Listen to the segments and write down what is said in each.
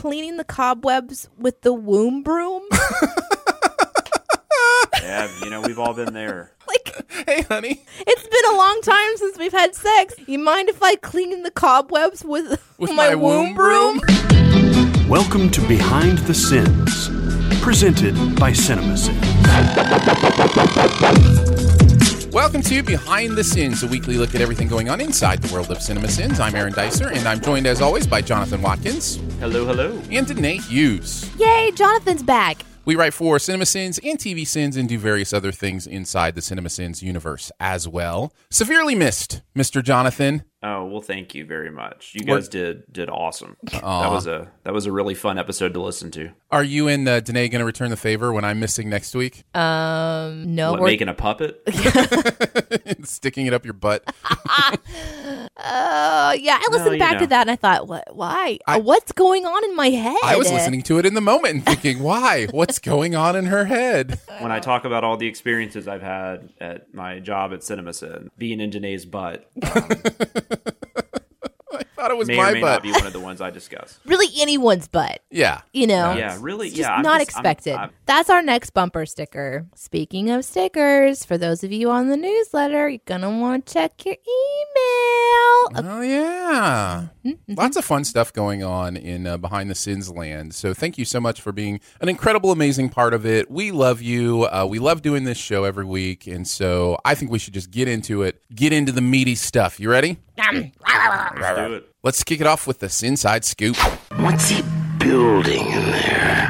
cleaning the cobwebs with the womb broom? Yeah, we've all been there. Hey, honey. It's been a long time since we've had sex. You mind if I clean the cobwebs with my womb broom? Welcome to Behind the Sins, presented by CinemaSins. Welcome to Behind the Sins, a weekly look at everything going on inside the world of CinemaSins. I'm Aaron Dicer, and I'm joined as always by Jonathan Watkins. Hello, hello. And Danae Hughes. Yay, Jonathan's back. We write for CinemaSins and TV Sins and do various other things inside the CinemaSins universe as well. Severely missed, Mr. Jonathan. Oh, well, thank you very much. You guys did awesome. That was a really fun episode to listen to. Are you and Danae going to return the favor when I'm missing next week? No. What, making a puppet? Sticking it up your butt? Yeah, I listened back to that and I thought, why? What's going on in my head? I was listening to it in the moment and thinking, why? What's going on in her head? When I talk about all the experiences I've had at my job at CinemaSin, being in Danae's butt, I thought it was may my or may butt. not be one of the ones I discuss. Really anyone's butt. Yeah. Yeah, really. It's just I'm not expected. I'm- That's our next bumper sticker. Speaking of stickers, for those of you on the newsletter, you're going to want to check your email. Oh, yeah. Lots of fun stuff going on in Behind the Sins land. So thank you so much for being an incredible, amazing part of it. We love you. We love doing this show every week. And so I think we should just get into it, get into the meaty stuff. You ready? Let's do it. Let's kick it off with this inside scoop. What's he building in there?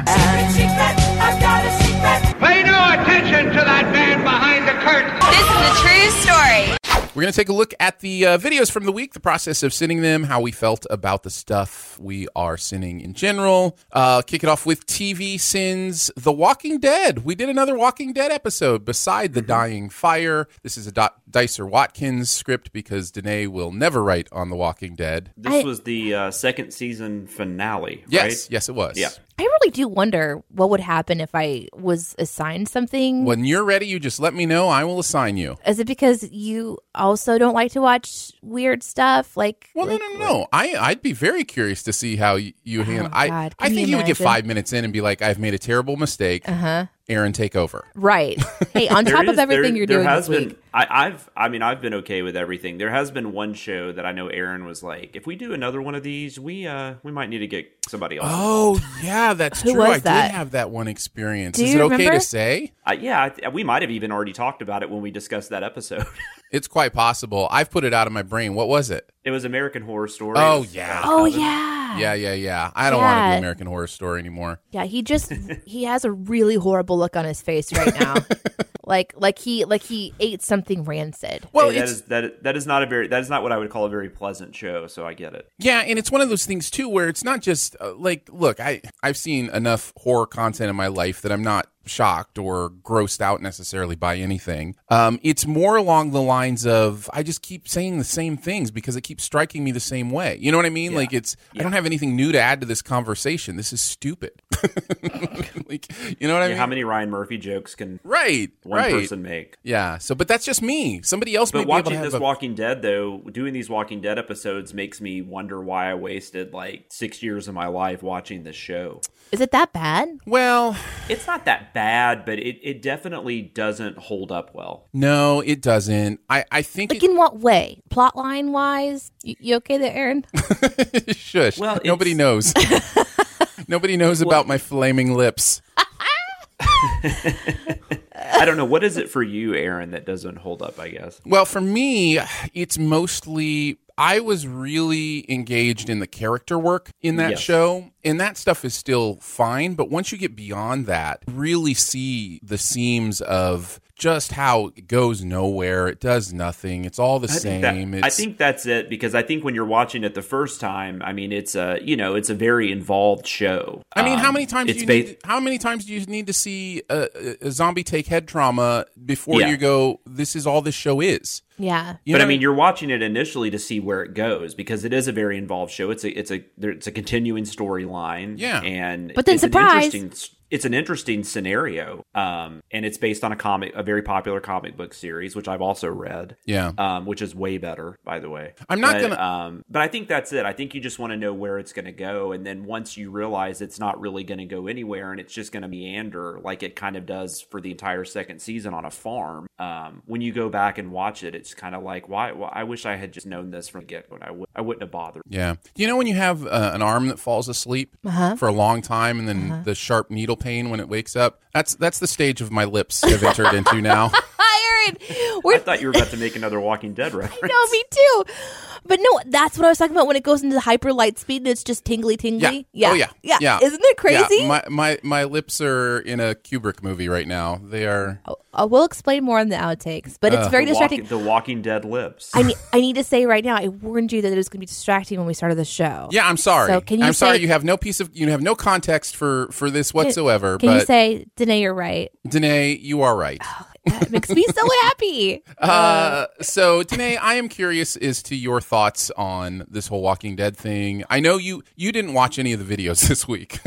Pay no attention to that man behind the curtain. This is a true story. We're going to take a look at the videos from the week, the process of sinning them, how we felt about the stuff we are sinning in general. Kick it off with TV sins, The Walking Dead. We did another Walking Dead episode beside The Dying Fire. This is a Dicer Watkins script because Danae will never write on The Walking Dead. This was the second season finale, right? Yes, it was. Yeah. I really do wonder what would happen if I was assigned something. When you're ready, you just let me know. I will assign you. Is it because you also don't like to watch weird stuff? No. I'd be very curious to see how you handle. God, I can think you you would get imagine? 5 minutes in and be like, "I've made a terrible mistake." Aaron, take over. Right. Hey, on top of everything you're doing this week. I've been okay with everything. There has been one show that I know Aaron was like, if we do another one of these, we might need to get somebody else. Oh, yeah, that's Who true. was I that? did have that one experience. Do Is you it okay remember? to say? We might have even already talked about it when we discussed that episode. It's quite possible. I've put it out of my brain. What was it? It was American Horror Story. Oh, yeah. Oh, yeah. Yeah. I don't want to Yeah. do American Horror Story anymore. Yeah, he has a really horrible look on his face right now. like he ate something rancid. Well, Hey, that is not what I would call a very pleasant show, so I get it. yeah, and it's one of those things too where it's not just look, I've seen enough horror content in my life that I'm not shocked or grossed out necessarily by anything. It's more along the lines of I just keep saying the same things because it keeps striking me the same way. You know what I mean? Yeah. Like I don't have anything new to add to this conversation. This is stupid. You know what I mean? How many Ryan Murphy jokes can Right. one person make? Yeah. So, but that's just me. Somebody else may But be able to watching have this Walking Dead, though, doing these Walking Dead episodes makes me wonder why I wasted like 6 years of my life watching this show. Is it that bad? Well, It's not that bad, but it definitely doesn't hold up well. no, it doesn't. I think Like in what way? Plotline wise? You okay there, Aaron? Shush. Well, Nobody knows. Nobody knows about my flaming lips. I don't know. What is it for you, Aaron, that doesn't hold up, I guess? Well, for me, it's mostly I was really engaged in the character work in that Yes. show, and that stuff is still fine. But once you get beyond that, really see the seams of just how it goes nowhere. It does nothing. It's all the same. I think that's it, because I think when you're watching it the first time, I mean, it's a very involved show. I mean, how many times it's do you need to see a zombie take head trauma before Yeah. you go, this is all this show is? Yeah. You But know I mean, what mean? you're watching it initially to see where it goes, because it is a very involved show. It's a continuing storyline. Yeah. and But then it's an surprise. interesting it's an interesting scenario, and it's based on a very popular comic book series, which I've also read. Yeah, which is way better, by the way. But I think that's it. I think you just want to know where it's going to go, and then once you realize it's not really going to go anywhere, and it's just going to meander like it kind of does for the entire second season on a farm. When you go back and watch it, it's kind of like, why? Well, I wish I had just known this from the get-go. I wouldn't have bothered. Yeah. Do you know when you have an arm that falls asleep for a long time, and then the sharp needle pain when it wakes up? That's the stage of my lips have entered into now. I thought you were about to make another Walking Dead reference. No, me too. But no, that's what I was talking about when it goes into hyper light speed and it's just tingly. Yeah. Oh, yeah. Isn't it crazy? Yeah. My lips are in a Kubrick movie right now. They are. We'll explain more in the outtakes, but it's very distracting. The Walking Dead lips. I need to say right now, I warned you that it was going to be distracting when we started the show. Yeah, I'm sorry. So can you sorry you have no context for this whatsoever. Can you say, Danae, you're right? Danae, you are right. That makes me so happy. So, Danae, I am curious as to your thoughts on this whole Walking Dead thing. I know you didn't watch any of the videos this week.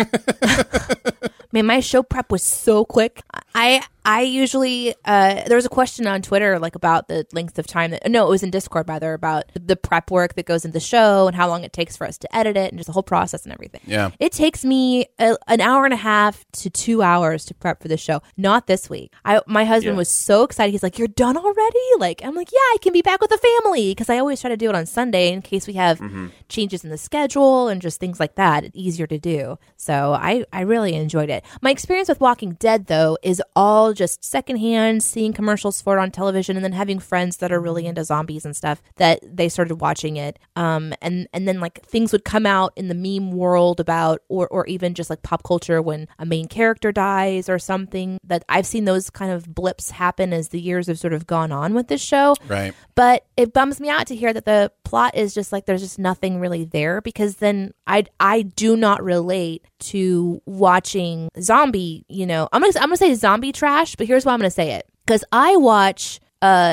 Man, my show prep was so quick. I usually there was a question on Twitter like about the length of time it was in Discord rather, about the prep work that goes into the show and how long it takes for us to edit it and just the whole process and everything. Yeah, it takes me an hour and a half to 2 hours to prep for the show. Not this week. My husband was so excited. He's like, "You're done already?" Like, I'm like, "Yeah, I can be back with the family," because I always try to do it on Sunday in case we have changes in the schedule and just things like that. It's easier to do. So I really enjoyed it. My experience with Walking Dead though is all just secondhand, seeing commercials for it on television and then having friends that are really into zombies and stuff that they started watching it. And then like things would come out in the meme world about, or even just like pop culture when a main character dies or something, that I've seen those kind of blips happen as the years have sort of gone on with this show. Right. But it bums me out to hear that the plot is just like, there's just nothing really there, because then I do not relate to watching zombie, I'm gonna say zombie trash, but here's why I'm gonna say it. Because I watch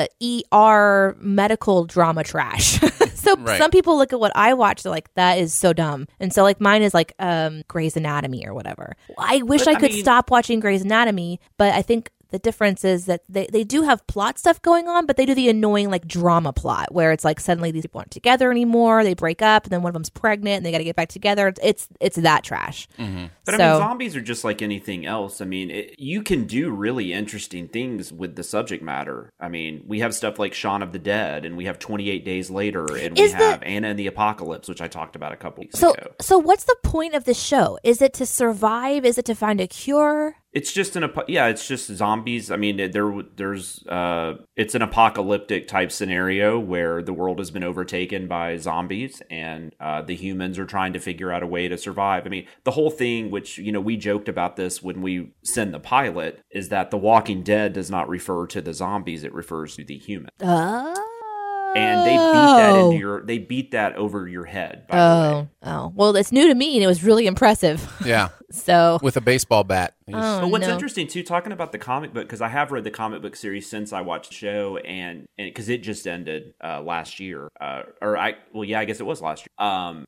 ER medical drama trash. So some people look at what I watch, they're like, that is so dumb. And so like mine is like Grey's Anatomy or whatever. I wish I could stop watching Grey's Anatomy, but I think the difference is that they do have plot stuff going on, but they do the annoying like drama plot where it's like suddenly these people aren't together anymore, they break up, and then one of them's pregnant and they got to get back together. It's that trash. Mm-hmm. But I mean, zombies are just like anything else. I mean, you can do really interesting things with the subject matter. I mean, we have stuff like Shaun of the Dead, and we have 28 Days Later, and we have Anna and the Apocalypse, which I talked about a couple weeks ago. So what's the point of the show? Is it to survive? Is it to find a cure? It's just it's just zombies. I mean, there's it's an apocalyptic type scenario where the world has been overtaken by zombies, and the humans are trying to figure out a way to survive. I mean, the whole thing, which we joked about this when we send the pilot, is that The Walking Dead does not refer to the zombies; it refers to the humans. And they beat that over your head. By the way. Oh, well, it's new to me, and it was really impressive. Yeah. So with a baseball bat. But what's interesting too, talking about the comic book, because I have read the comic book series since I watched the show, and because it just ended last year, I guess it was last year.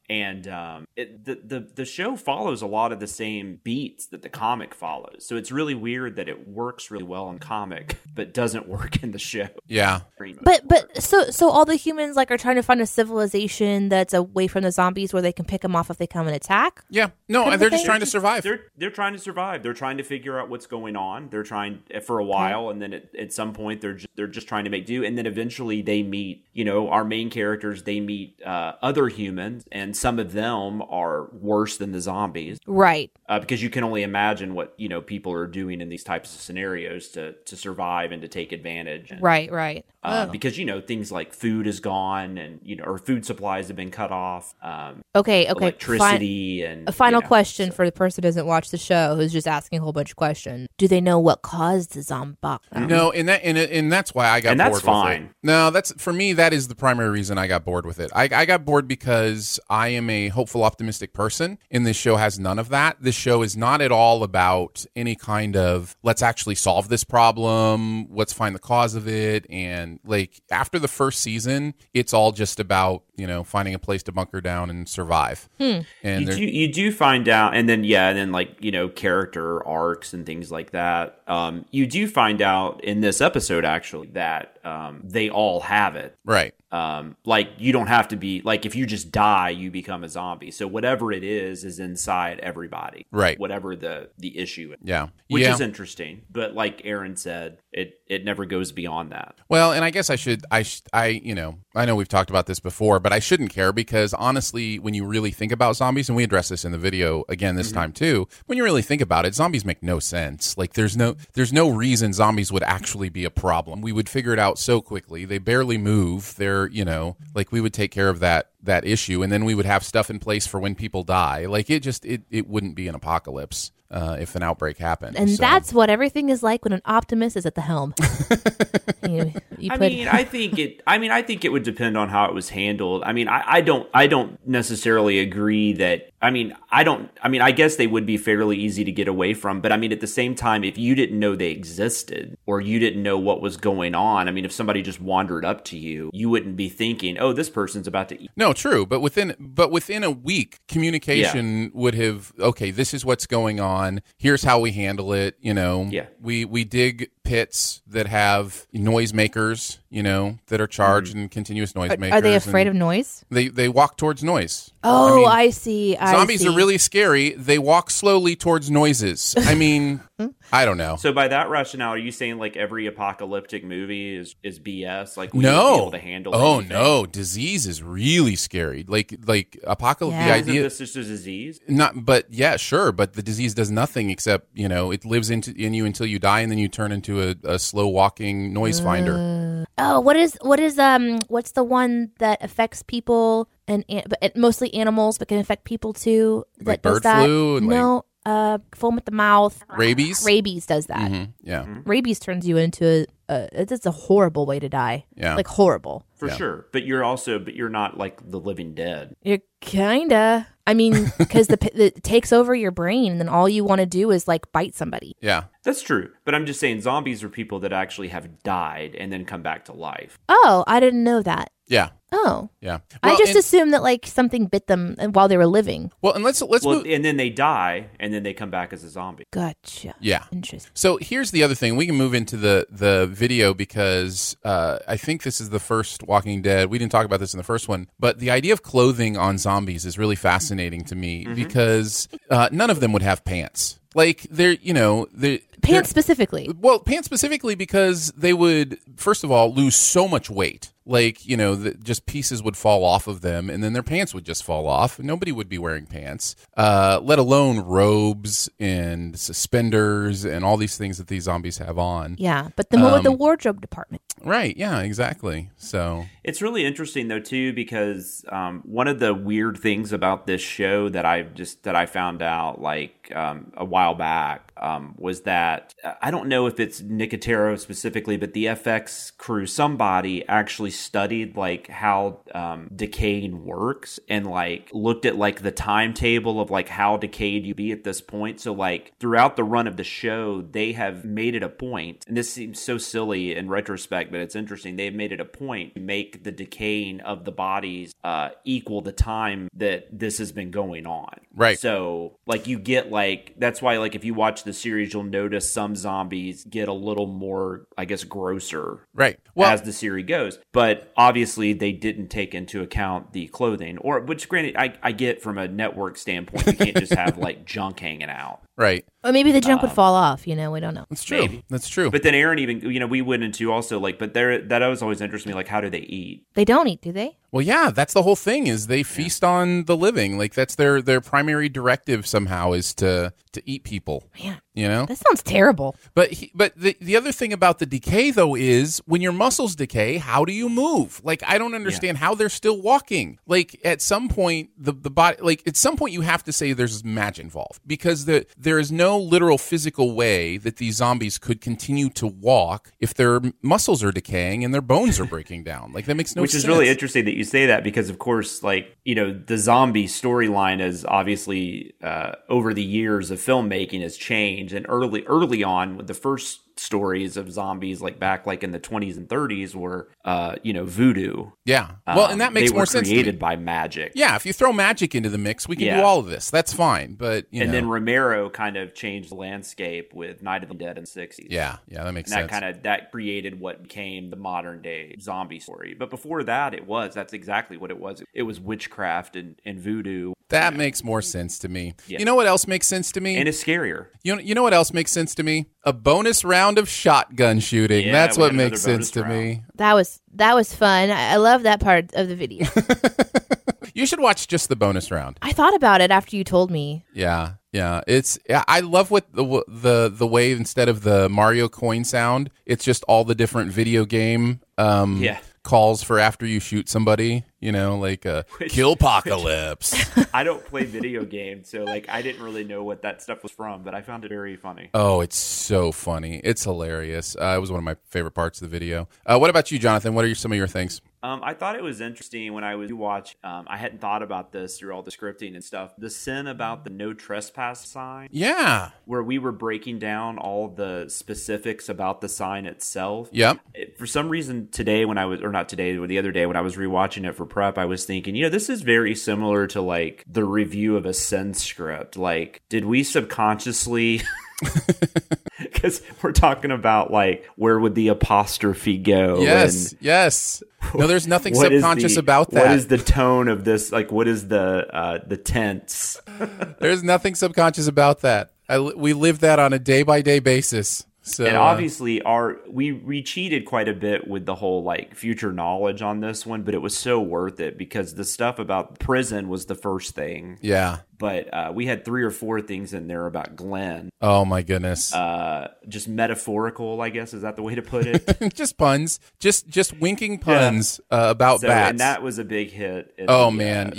The show follows a lot of the same beats that the comic follows, so it's really weird that it works really well in comic, but doesn't work in the show. Yeah. But so all the humans like are trying to find a civilization that's away from the zombies where they can pick them off if they come and attack. Yeah. No, they're just trying to survive. They're trying to survive. They're trying to figure out what's going on. They're trying for a while, and then at some point they're just trying to make do. And then eventually they meet, our main characters. They meet other humans, and some of them are worse than the zombies, right? Because you can only imagine what people are doing in these types of scenarios to survive and to take advantage. And, right. Because things like food is gone, and or food supplies have been cut off. Okay. Electricity and a final question for the person who doesn't watch the show, who's just asking a whole bunch of questions. Do they know what caused the zombie? No, and that's why I got bored with it. No, for me, that is the primary reason I got bored with it. I got bored because I am a hopeful, optimistic person, and this show has none of that. This show is not at all about any kind of, let's actually solve this problem, let's find the cause of it, and like after the first season, it's all just about finding a place to bunker down and survive. And you do find out, and then and then like, you know, character arcs and things like that. You do find out in this episode actually that they all have it. Right. Like you don't have to be like, if you just die, you become a zombie. So whatever it is inside everybody. Right. Whatever the issue is. Yeah. Which is interesting. But like Aaron said, it never goes beyond that. Well, and I guess I know we've talked about this before, but I shouldn't care because honestly, when you really think about zombies, and we address this in the video again this time too, when you really think about it, zombies make no sense. Like there's no reason zombies would actually be a problem. We would figure it out so quickly. They barely move. They're, you know, like we would take care of that issue, and then we would have stuff in place for when people die. Like it wouldn't be an apocalypse if an outbreak happened. And that's what everything is like when an optimist is at the helm. I think it would depend on how it was handled. I mean, I don't necessarily agree that. I guess they would be fairly easy to get away from. But I mean, at the same time, if you didn't know they existed or you didn't know what was going on, I mean, if somebody just wandered up to you, you wouldn't be thinking, "Oh, this person's about to eat." No, true. But within a week, communication would have, okay, this is what's going on. Here's how we handle it. You know, we dig pits that have noisemakers, you know, that are charged and continuous noisemakers. Are they afraid of noise? They walk towards noise. Oh, I see. Zombies are really scary. They walk slowly towards noises. I mean, I don't know. So by that rationale, are you saying like every apocalyptic movie is BS? Like we won't be able to handle anything? No, disease is really scary. Like apocalypse. Yeah. The idea Isn't this just a disease? but sure. But the disease does nothing except, you know, it lives in you until you die, and then you turn into a slow walking noise finder. What's the one that affects people and mostly animals, but can affect people too? Like bird flu? And foam at the mouth. Rabies? Rabies does that. Mm-hmm. Yeah. Rabies turns you into it's a horrible way to die. Yeah. Like horrible. For sure. But you're not like the living dead. You're kinda. I mean, because it takes over your brain, and then all you want to do is like bite somebody. Yeah. That's true. But I'm just saying zombies are people that actually have died and then come back to life. Oh, I didn't know that. Yeah. Oh. Yeah. I just assumed that like something bit them while they were living. Well, and let's move. And then they die, and then they come back as a zombie. Gotcha. Yeah. Interesting. So here's the other thing. We can move into the video because I think this is the first Walking Dead. We didn't talk about this in the first one, but the idea of clothing on zombies is really fascinating to me because none of them would have pants. Like Pants specifically. Well, pants specifically because they would, first of all, lose so much weight. Like, you know, just pieces would fall off of them, and then their pants would just fall off. Nobody would be wearing pants, let alone robes and suspenders and all these things that these zombies have on. Yeah, but what with the wardrobe department? Right, yeah, exactly. So it's really interesting, though, too, because one of the weird things about this show that I found out like a while back was that I don't know if it's Nicotero specifically, but the FX crew, somebody actually studied like how decaying works and like looked at like the timetable of like how decayed you be at this point. So like throughout the run of the show, they have made it a point, and this seems so silly in retrospect, but it's interesting. They've made it a point to make the decaying of the bodies equal the time that this has been going on. Right. So like you get like, that's why like if you watch the series, you'll notice some zombies get a little more, I guess, grosser. Right. Well, as the series goes. But obviously they didn't take into account the clothing, which granted I get from a network standpoint. You can't just have like junk hanging out. Right. Or maybe the junk would fall off, we don't know. That's true. Maybe. That's true. But then Aaron even, we went into also like, but that was always interesting me, like how do they eat? They don't eat, do they? Well, yeah, that's the whole thing is they feast on the living. Like that's their primary directive somehow is to eat people. Man. You know? That sounds terrible. But the other thing about the decay, though, is when your muscles decay, how do you move? Like, I don't understand how they're still walking. Like, at some point, the body, like, at some point, you have to say there's match involved because there is no literal physical way that these zombies could continue to walk if their muscles are decaying and their bones are breaking down. Like, that makes no sense. Which is really interesting that you say that because, of course, like, the zombie storyline is obviously over the years of filmmaking has changed. And early on, with the first stories of zombies like back like in the 20s and 30s were voodoo. Yeah. Well, and that makes they more were sense to me. created by magic. Yeah, if you throw magic into the mix, we can Yeah. do all of this. That's fine. But Then Romero kind of changed the landscape with Night of the Dead in the 60s. yeah, that makes And sense. that created what became the modern day zombie story. But before that, that's exactly what it was. It was witchcraft and voodoo. That makes more sense to me. Yeah. You know what else makes sense to me? And it's scarier. You know what else makes sense to me? A bonus round of shotgun shooting. Yeah, That's we what had makes another sense to bonus me. That was fun. I love that part of the video. You should watch just the bonus round. I thought about it after you told me. Yeah. I love what the way instead of the Mario coin sound, it's just all the different video game calls for after you shoot somebody. Like Killpocalypse. I don't play video games, so like I didn't really know what that stuff was from, but I found it very funny. Oh, it's so funny. It's hilarious. It was one of my favorite parts of the video. What about you, Jonathan? What are some of your things? I thought it was interesting when I was watching. I hadn't thought about this through all the scripting and stuff. The sin about the no trespass sign. Yeah. Where we were breaking down all the specifics about the sign itself. Yep. For some reason today or not today, or the other day when I was rewatching it for prep, I was thinking, this is very similar to like the review of a sin script. Like, did we subconsciously... Because we're talking about like where would the apostrophe go? Yes. No, there's nothing subconscious about that. What is the tone of this? Like, what is the tense? There's nothing subconscious about that. We live that on a day by day basis. So, and obviously, we cheated quite a bit with the whole like future knowledge on this one, but it was so worth it because the stuff about prison was the first thing. Yeah. But we had 3 or 4 things in there about Glenn. Oh my goodness! Just metaphorical, I guess, is that the way to put it? Just puns, just winking puns about bats. And that was a big hit. I'll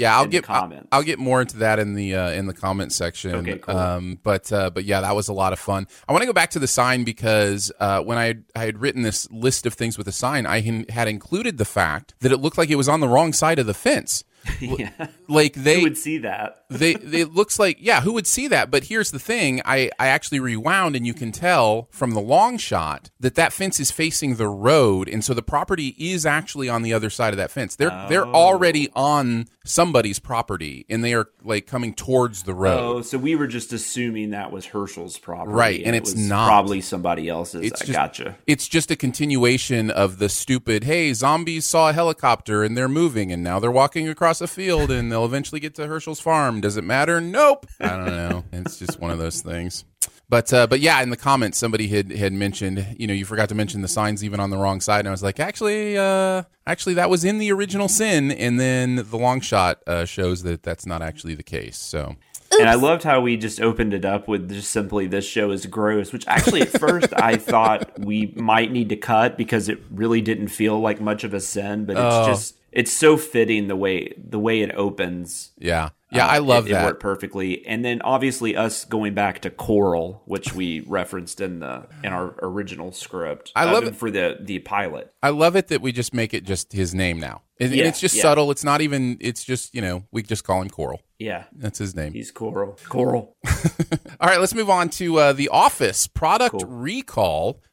get more into that in the comment section. Okay, cool. But yeah, that was a lot of fun. I want to go back to the sign because when I had written this list of things with the sign, I had included the fact that it looked like it was on the wrong side of the fence. Yeah. Like who would see that? It looks like, who would see that? But here's the thing. I actually rewound and you can tell from the long shot that fence is facing the road. And so the property is actually on the other side of that fence. They're already on somebody's property and they are like coming towards the road. Oh, so we were just assuming that was Herschel's property. Right. And it's not. Probably somebody else's. Gotcha. It's just a continuation of the stupid, hey, zombies saw a helicopter and they're moving and now they're walking across a field and they'll eventually get to Herschel's farm. Does it matter? Nope. I don't know. It's just one of those things. But yeah, in the comments, somebody had mentioned, you forgot to mention the signs even on the wrong side. And I was like, actually, that was in the original sin. And then the long shot shows that that's not actually the case. So. And I loved how we just opened it up with just simply this show is gross, which actually at first I thought we might need to cut because it really didn't feel like much of a sin, but it's so fitting the way it opens. Yeah. Yeah, I love that. It worked perfectly. And then obviously us going back to Coral, which we referenced in our original script. I love it for the pilot. I love it that we just make it just his name now. And it's just subtle. It's not even, it's just, we just call him Coral. Yeah. That's his name. He's Coral. All right, let's move on to The Office Product Recall.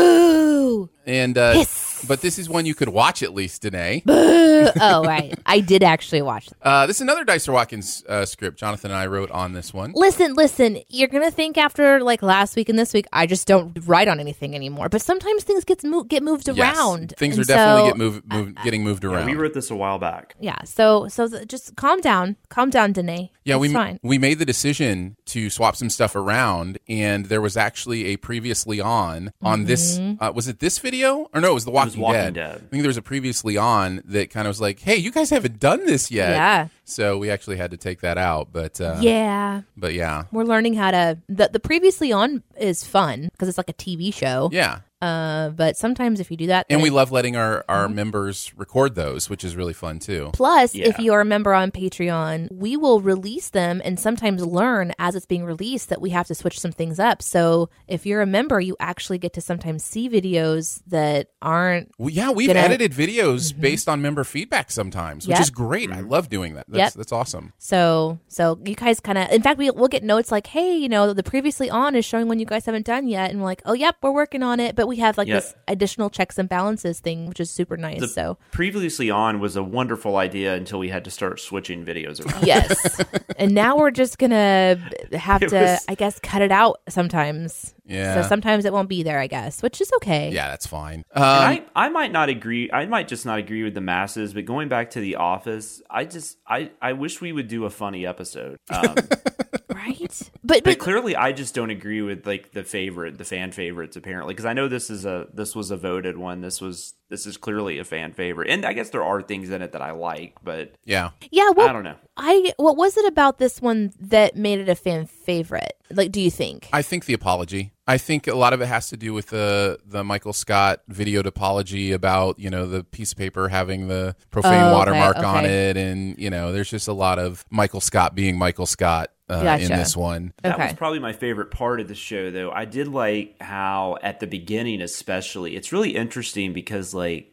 Boo! And but this is one you could watch at least, Danae. Boo! Oh, right. I did actually watch it. This is another Dicer Watkins script Jonathan and I wrote on this one. Listen. You're going to think after like last week and this week, I just don't write on anything anymore. But sometimes things get moved around. Things are definitely getting moved around. We wrote this a while back. Yeah. So just calm down. Calm down, Danae. Yeah, fine. We made the decision to swap some stuff around, and there was actually a previously on this. Was it this video? Or no, it was The Walking Dead. I think there was a previously on that kind of was like, hey, you guys haven't done this yet. Yeah. So we actually had to take that out. But yeah. We're learning how to. The previously on is fun because it's like a TV show. Yeah. But sometimes if you do that, and we love letting our members record those, which is really fun too. Plus, if you are a member on Patreon, we will release them and sometimes learn as it's being released that we have to switch some things up. So if you're a member, you actually get to sometimes see videos that aren't. Well, yeah, we've edited videos based on member feedback sometimes, which is great. I love doing that. That's awesome. So you guys kind of, in fact, we'll get notes like, hey, the previously on is showing one you guys haven't done yet. And we're like, oh, yep, we're working on it. But we have this additional checks and balances thing, which is super nice. Previously on was a wonderful idea until we had to start switching videos around. Yes. And now we're just going to have I guess, cut it out sometimes. Yeah. So sometimes it won't be there, I guess, which is okay. Yeah, that's fine. I might not agree. I might just not agree with the masses. But going back to The Office, I wish we would do a funny episode. Right. But clearly, I just don't agree with the fan favorites. Apparently, because I know this was a voted one. This is clearly a fan favorite, and I guess there are things in it that I like. But well, I don't know. What was it about this one that made it a fan favorite? Do you think? I think the apology. I think a lot of it has to do with the Michael Scott video apology about, the piece of paper having the profane watermark on it. And, there's just a lot of Michael Scott being Michael Scott in this one. That was probably my favorite part of the show, though. I did like how at the beginning, especially, it's really interesting because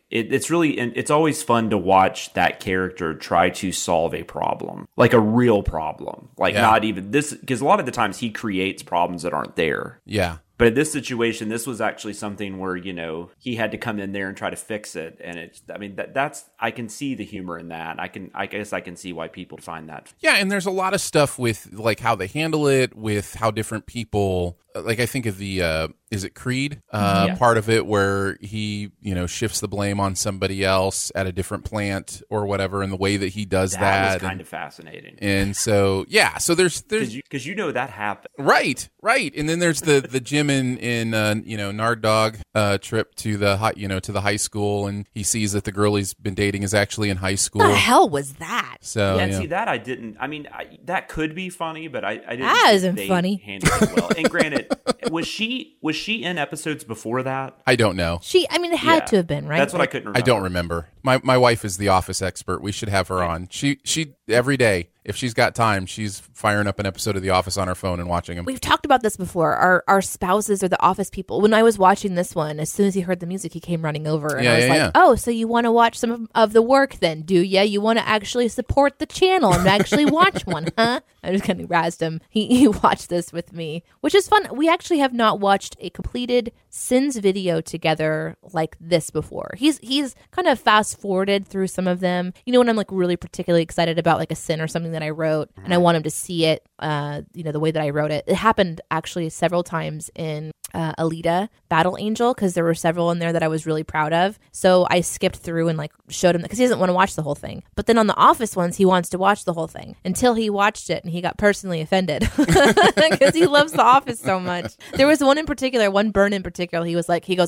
it's always fun to watch that character try to solve a problem, like a real problem, not even this, because a lot of the times he creates problems that aren't there. Yeah. But in this situation, this was actually something where, he had to come in there and try to fix it. And that's I can see the humor in that. I guess I can see why people find that. Yeah. And there's a lot of stuff with how they handle it, with how different people, I think of the, is it Creed? Part of it where he, shifts the blame on somebody else at a different plant or whatever, and the way that he does that. That was kind of fascinating. And so, so there's because that happened. Right. And then there's the Jim in Nard Dog trip to the high school, and he sees that the girl he's been dating is actually in high school. What the hell was that? So see that I didn't. I mean, that could be funny, but I didn't. That isn't funny. Handled it well. And granted, was she in episodes before that? I don't know. It had to have been, right? That's what I couldn't remember. I don't remember. My wife is the Office expert. We should have her on. She every day, if she's got time, she's firing up an episode of The Office on her phone and watching them. We've talked about this before. Our spouses are the Office people. When I was watching this one, as soon as he heard the music, he came running over. And I was like, oh, so you want to watch some of the work then, do ya? You want to actually support the channel and actually watch one, huh? I just kind of razzed him. He watched this with me, which is fun. We actually have not watched a completed Sins video together like this before. He's kind of fast forwarded through some of them. When I'm really particularly excited about a sin or something that I wrote, and I want him to see it, the way that I wrote it. It happened actually several times in Alita Battle Angel, because there were several in there that I was really proud of. So I skipped through and showed him, because he doesn't want to watch the whole thing. But then on the Office ones, he wants to watch the whole thing until he watched it and he got personally offended because he loves The Office so much. There was one burn in particular. He goes,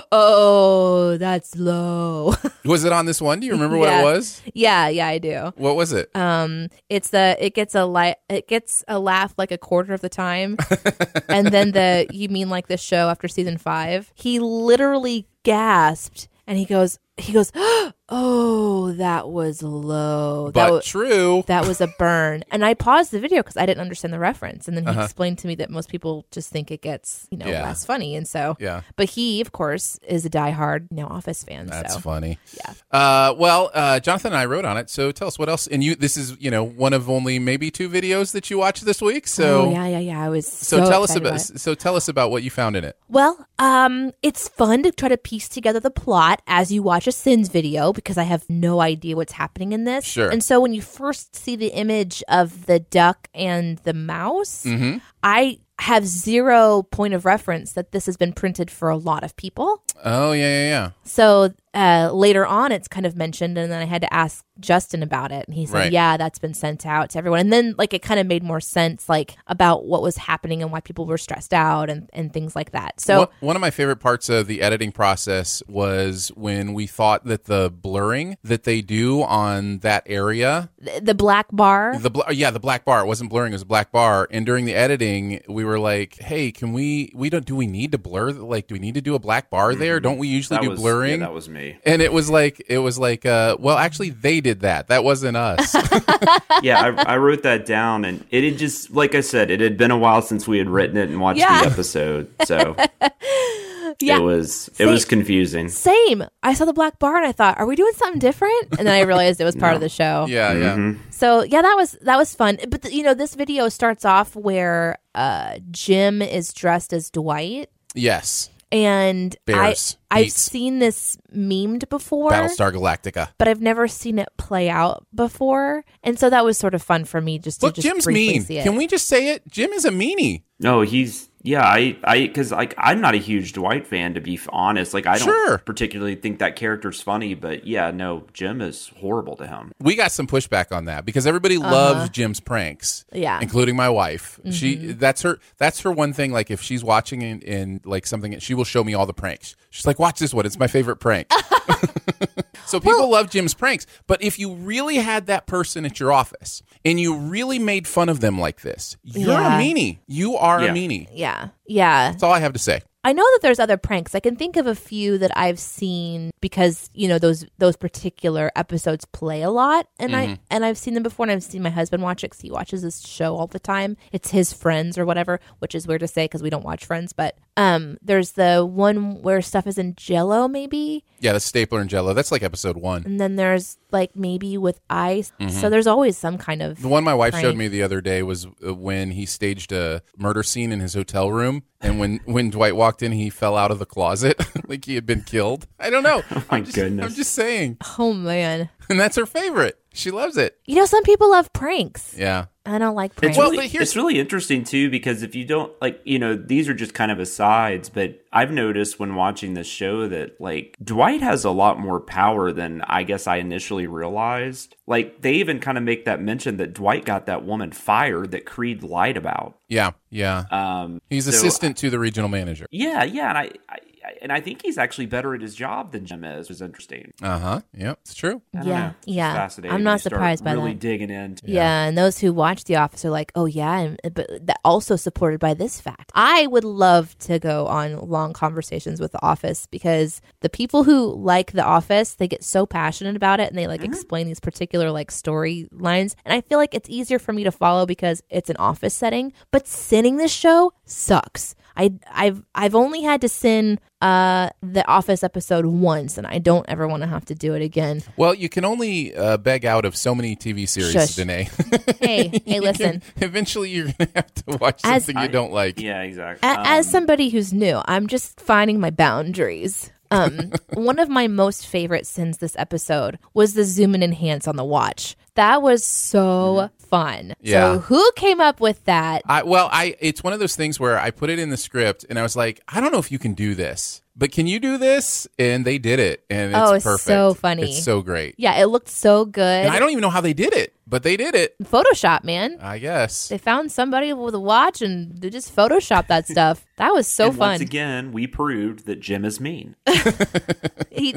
oh, that's low. Was it on this one? Do you remember what it was? Yeah, I do. What was it? It gets a laugh like a quarter of the time, and then you mean this show after season 5? He literally gasped, and he goes, oh, that was low. True. That was a burn. And I paused the video because I didn't understand the reference. And then he explained to me that most people just think it gets, less funny. And so, but he, of course, is a diehard, Office fan. That's funny. Yeah. Jonathan and I wrote on it. So tell us what else. And this is, one of only maybe 2 videos that you watched this week. So yeah. I was tell us about what you found in it. Well, it's fun to try to piece together the plot as you watch a Sins video, because I have no idea what's happening in this. Sure. And so when you first see the image of the duck and the mouse, I have zero point of reference that this has been printed for a lot of people. Oh, yeah. So later on, it's kind of mentioned, and then I had to ask Justin about it, and he said, yeah, that's been sent out to everyone. And then it kind of made more sense about what was happening and why people were stressed out and things like that. So one of my favorite parts of the editing process was when we thought that the blurring that they do on that area, the black bar, the black bar, it wasn't blurring, it was a black bar. And during the editing, we were like, hey, do we need to blur? Do we need to do a black bar there? Don't we usually do blurring? Yeah, that was me. And it was well, actually they did that. That wasn't us. Yeah, I wrote that down, and it had just, like I said, it had been a while since we had written it and watched the episode. So Yeah. It was confusing. Same. I saw the black bar and I thought, are we doing something different? And then I realized it was part of the show. Yeah, yeah. So yeah, that was fun. But this video starts off where Jim is dressed as Dwight. Yes. And Bears. I've Beats. seen this memed before. Battlestar Galactica. But I've never seen it play out before. And so that was sort of fun for me just Look, to just Jim's briefly mean. see it. Can we just say it? Jim is a meanie. No, because like I'm not a huge Dwight fan, to be honest. Like I don't particularly think that character's funny, but yeah, no, Jim is horrible to him. We got some pushback on that because everybody loves Jim's pranks, including my wife. That's her one thing. Like if she's watching in like something, she will show me all the pranks. She's like, watch this one. It's my favorite prank. So people love Jim's pranks. But if you really had that person at your office and you really made fun of them like this, you're a meanie. You are a meanie. Yeah. Yeah. That's all I have to say. I know that there's other pranks. I can think of a few that I've seen because, those particular episodes play a lot. And I've seen them before, and I've seen my husband watch it because he watches this show all the time. It's his Friends or whatever, which is weird to say because we don't watch Friends. But there's the one where stuff is in Jell-O, maybe. Yeah, the stapler and Jell-O. That's like episode 1. And then there's like maybe with ice. So there's always some kind of The one my wife prank. showed me the other day was when he staged a murder scene in his hotel room. And when Dwight walked in, he fell out of the closet like he had been killed. I don't know. Oh my goodness. I'm just saying. Oh, man. And that's her favorite. She loves it. Some people love pranks. Yeah. I don't like pranks. It's really interesting, too, because if you don't, like, these are just kind of asides, but I've noticed when watching this show that, like, Dwight has a lot more power than I guess I initially realized. Like, they even kind of make that mention that Dwight got that woman fired that Creed lied about. Yeah, yeah. He's assistant to the regional manager. Yeah, and I think he's actually better at his job than Jim is, which is interesting. Uh-huh. Yeah, it's true. I don't know. It's fascinating. I'm not You start surprised by really that. digging into Yeah, and those who watch The Office are like, oh yeah, but that also supported by this fact. I would love to go on long conversations with The Office because the people who like The Office, they get so passionate about it and they like explain these particular like storylines. And I feel like it's easier for me to follow because it's an office setting. But sinning this show sucks. I've only had to sin the Office episode once, and I don't ever want to have to do it again. Well, you can only beg out of so many TV series, Shush. Danae. Hey, listen. Eventually, you're going to have to watch something you don't like. Yeah, exactly. As somebody who's new, I'm just finding my boundaries. One of my most favorite sins this episode was the zoom and enhance on the watch. That was so fun. Yeah. So who came up with that? It's one of those things where I put it in the script and I was like, I don't know if you can do this, but can you do this? And they did it, and it's perfect. So funny. It's so great. Yeah, it looked so good. And I don't even know how they did it, but they did it. Photoshop, man. I guess. They found somebody with a watch and they just Photoshopped that stuff. That was so and fun. Once again, we proved that Jim is mean. He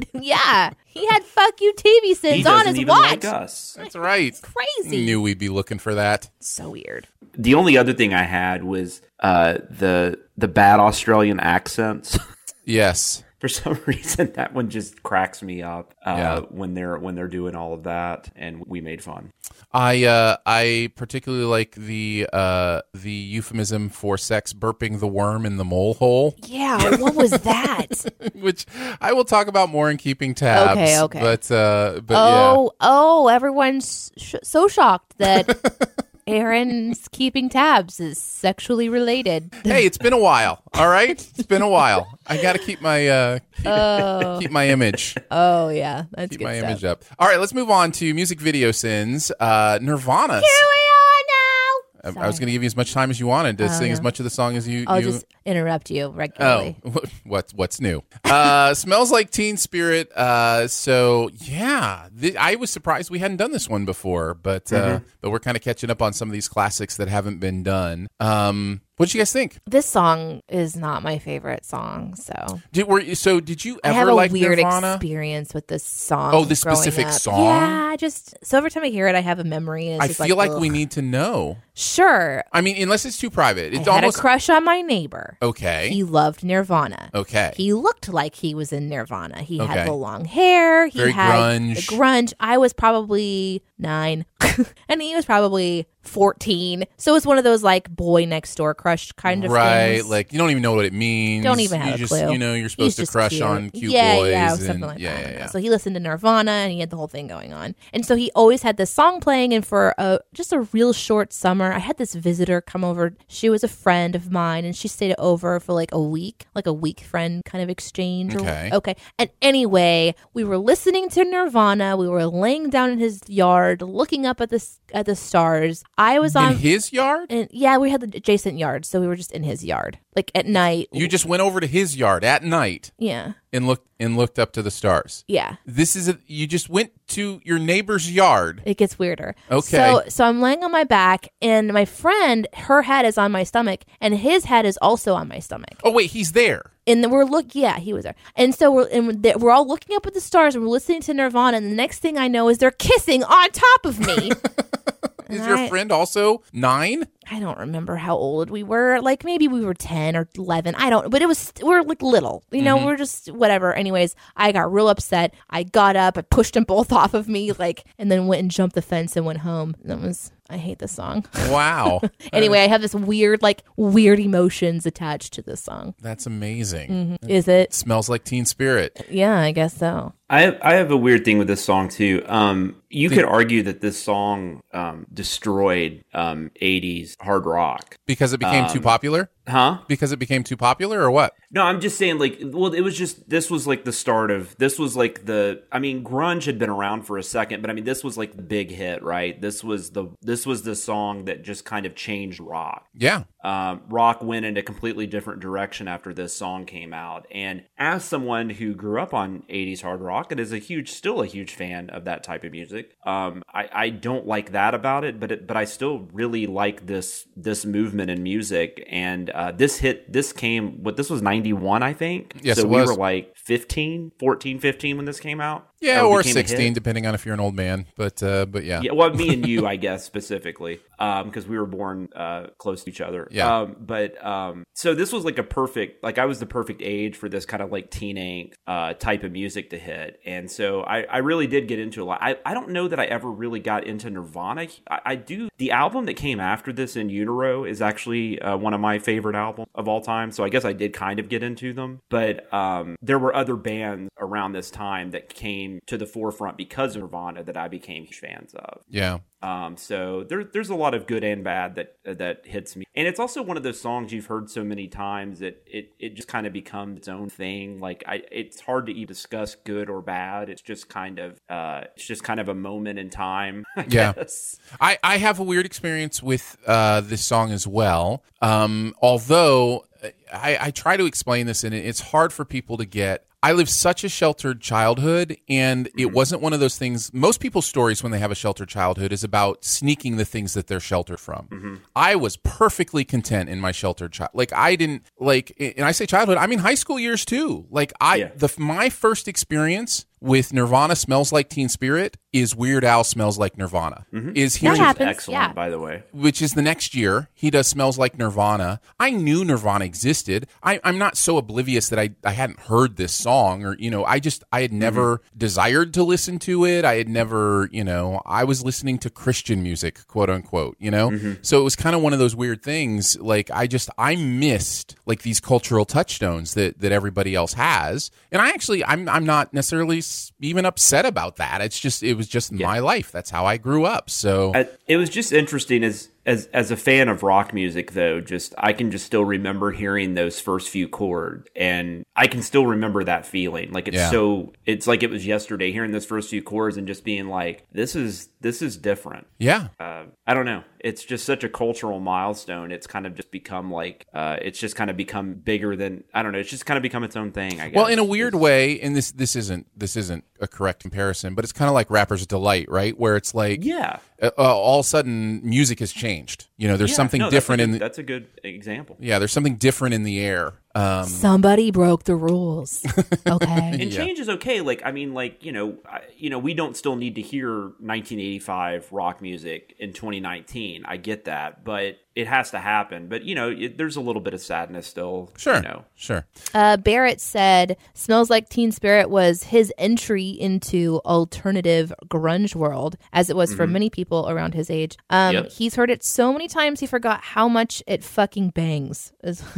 had fuck you TV sins He on doesn't his even watch. like us. That's right. Crazy. Knew we'd be looking for that. So weird. The only other thing I had was the bad Australian accents. Yes. For some reason, that one just cracks me up when they're doing all of that, and we made fun. I particularly like the euphemism for sex, burping the worm in the mole hole. Yeah, what was that? Which I will talk about more in Keeping Tabs. Okay. But Everyone's so shocked that Aaron's Keeping Tabs is sexually related. Hey, it's been a while. All right, it's been a while. I got to keep my keep my image. Oh yeah, that's Keep good my stuff. image up. All right, let's move on to music video sins. Nirvana. Here we are now. I was going to give you as much time as you wanted to sing as much of the song as you. I'll just interrupt you regularly. Oh, what's new? Smells Like Teen Spirit. So yeah, I was surprised we hadn't done this one before, but we're kind of catching up on some of these classics that haven't been done. What did you guys think? This song is not my favorite song, so Did you I ever have a like weird Nirvana? experience with this song. Oh, this growing specific up. song? Yeah, so every time I hear it, I have a memory. And it's I just feel like ugh. we need to know. Sure. I mean, unless it's too private. It's I had almost a crush on my neighbor. okay. He loved Nirvana. Okay. He looked like he was in Nirvana. He Okay. had the long hair. He Very had grunge. the grunge. I was probably 9, and he was probably 14. So it's one of those like boy next door crush kind of right, things. like you don't even know what it means. Don't even you have a just, clue. You know, you're supposed He's to crush cute. on cute yeah, boys. Yeah, and, something like that. Yeah. So he listened to Nirvana and he had the whole thing going on. And so he always had this song playing. And for just a real short summer, I had this visitor come over. She was a friend of mine and she stayed over for like a week friend kind of exchange. Okay. And anyway, we were listening to Nirvana. We were laying down in his yard, looking up at the stars. I was on his yard. And yeah, we had the adjacent yard, so we were just in his yard, like at night. You just went over to his yard at night. Yeah. And looked up to the stars. Yeah. You just went to your neighbor's yard. It gets weirder. Okay. So I'm laying on my back, and my friend, her head is on my stomach, and his head is also on my stomach. Oh wait, he's there. And he was there. And so we're all looking up at the stars, and we're listening to Nirvana, and the next thing I know is they're kissing on top of me. Is your friend also 9? I don't remember how old we were. Like maybe we were 10 or 11. I don't. But we're like little. You know, we're just whatever. Anyways, I got real upset. I got up. I pushed them both off of me, and then went and jumped the fence and went home. I hate this song. Wow. Anyway, I have this weird emotions attached to this song. That's amazing. Mm-hmm. Is it? It smells like Teen Spirit. Yeah, I guess so. I have a weird thing with this song too. You could argue that this song destroyed 80s hard rock because it became too popular. Huh? Because it became too popular, or what? No, I'm just saying, this was like the start of, grunge had been around for a second, but this was like the big hit, right? This was the song that just kind of changed rock. Yeah. Rock went in a completely different direction after this song came out. And as someone who grew up on 80s hard rock and is still a huge fan of that type of music, I don't like that about it, but I still really like this movement in music. And this was 91, I think. Yes, so it we was. were like 15 when this came out. Yeah, or 16, depending on if you're an old man. But yeah. Yeah, well, me and you, I guess, specifically, because we were born close to each other. Yeah. So this was like I was the perfect age for this kind of like teen angst type of music to hit. And so I really did get into a lot. I don't know that I ever really got into Nirvana. I do. The album that came after this, In Utero, is actually one of my favorite albums of all time. So I guess I did kind of get into them. But there were other bands around this time that came to the forefront because of Nirvana that I became huge fans of. Yeah. So there's a lot of good and bad that hits me. And it's also one of those songs you've heard so many times that it just kind of becomes its own thing. Like it's hard to even discuss good or bad. It's just kind of a moment in time, I guess. I have a weird experience with this song as well. Although I try to explain this, and it's hard for people to get. I lived such a sheltered childhood, and it wasn't one of those things. Most people's stories when they have a sheltered childhood is about sneaking the things that they're sheltered from. Mm-hmm. I was perfectly content in my sheltered child. And I say childhood, I mean high school years too. My first experience with Nirvana Smells Like Teen Spirit is Weird Al Smells Like Nirvana. Mm-hmm. Is excellent, by the way. Which is the next year. He does Smells Like Nirvana. I knew Nirvana existed. I'm not so oblivious that I hadn't heard this song, or, I had never desired to listen to it. I had never, I was listening to Christian music, quote unquote, Mm-hmm. So it was kind of one of those weird things. I missed these cultural touchstones that everybody else has. And I'm not necessarily even upset about that. It was just my life. That's how I grew up. So it was just interesting as a fan of rock music, though. I can just still remember hearing those first few chords, and I can still remember that feeling. It's like it was yesterday, hearing those first few chords and just being like, this is different. Yeah. I don't know. It's just such a cultural milestone. It's kind of just become it's just kind of become bigger than, I don't know. It's just kind of become its own thing, I guess. Well, in a weird way, and this isn't a correct comparison, but it's kind of like Rapper's Delight, right? Where it's like, all of a sudden music has changed. There's something different that's a good example. Yeah, there's something different in the air. Somebody broke the rules. Okay. And change is okay. We don't still need to hear 1985 rock music in 2019. I get that. But it has to happen. But, there's a little bit of sadness still. Sure. Sure. Barrett said Smells Like Teen Spirit was his entry into alternative grunge world, as it was for many people around his age. He's heard it so many times he forgot how much it fucking bangs.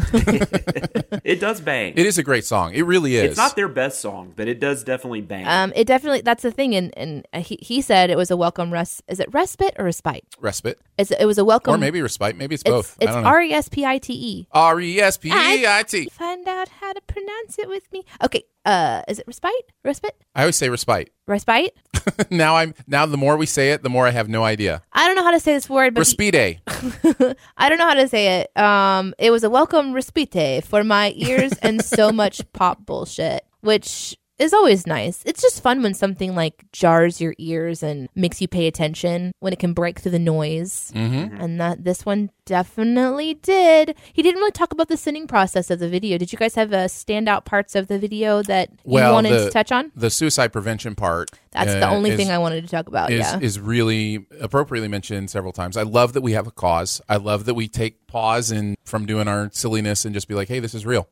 It does bang. It is a great song. It really is. It's not their best song, but it does definitely bang. That's the thing. And he said it was a welcome is it respite or respite? Respite. It was a welcome. Or maybe respite. Maybe it's both. It's R-E-S-P-I-T-E. R-E-S-P-I-T. Find out how to pronounce it with me. Okay. Is it respite? Respite? I always say respite. Respite? Now the more we say it, the more I have no idea. I don't know how to say this word, but respite. I don't know how to say it. It was a welcome respite for my ears and so much pop bullshit, which is always nice. It's just fun when something like jars your ears and makes you pay attention, when it can break through the noise. Mm-hmm. And this one definitely did. He didn't really talk about the singing process of the video. Did you guys have standout parts of the video that you wanted to touch on? The suicide prevention part. That's the only thing I wanted to talk about. Is really appropriately mentioned several times. I love that we have a cause. I love that we take pause from doing our silliness and just be like, hey, this is real.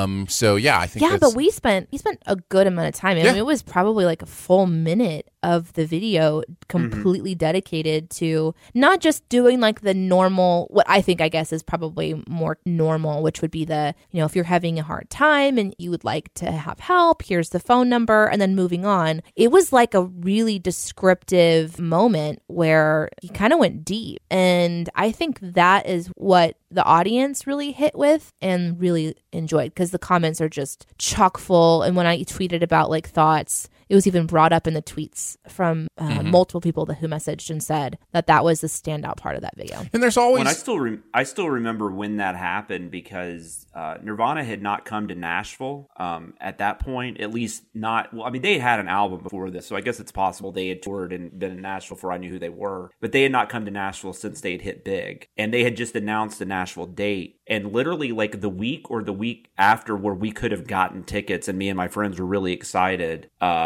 So yeah, I think. Yeah, but we spent a good amount of time. I mean, it was probably like a full minute of the video completely dedicated to not just doing like the normal, what I think I guess is probably more normal, which would be the, if you're having a hard time and you would like to have help, here's the phone number, and then moving on. It was like a really descriptive moment where he kind of went deep. And I think that is what the audience really hit with and really enjoyed, because the comments are just chock full. And when I tweeted about like thoughts, it was even brought up in the tweets from multiple people who messaged and said that was the standout part of that video. And there's always... I still remember when that happened, because Nirvana had not come to Nashville at that point, at least not... Well, I mean, they had an album before this, so I guess it's possible they had toured and been in Nashville before I knew who they were. But they had not come to Nashville since they had hit big. And they had just announced the Nashville date. And literally like the week or the week after, where we could have gotten tickets and me and my friends were really excited,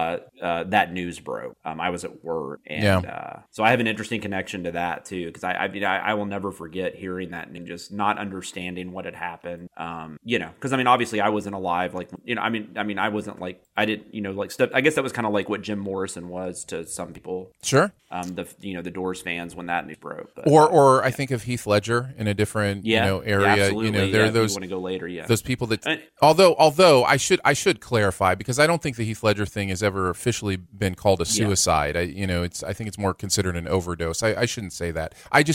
that news broke. I was at work, and so I have an interesting connection to that too, because I will never forget hearing that and just not understanding what had happened. Because I mean, obviously I wasn't alive, like I mean I wasn't like, I didn't like stuff. I guess that was kind of like what Jim Morrison was to some people. Sure. The Doors fans when that news broke. But, or I think of Heath Ledger in a different area. Absolutely. There are those. You want to go later, those people that. Although I should clarify, because I don't think the Heath Ledger thing has ever officially been called a suicide. I think it's more considered an overdose. I shouldn't say that.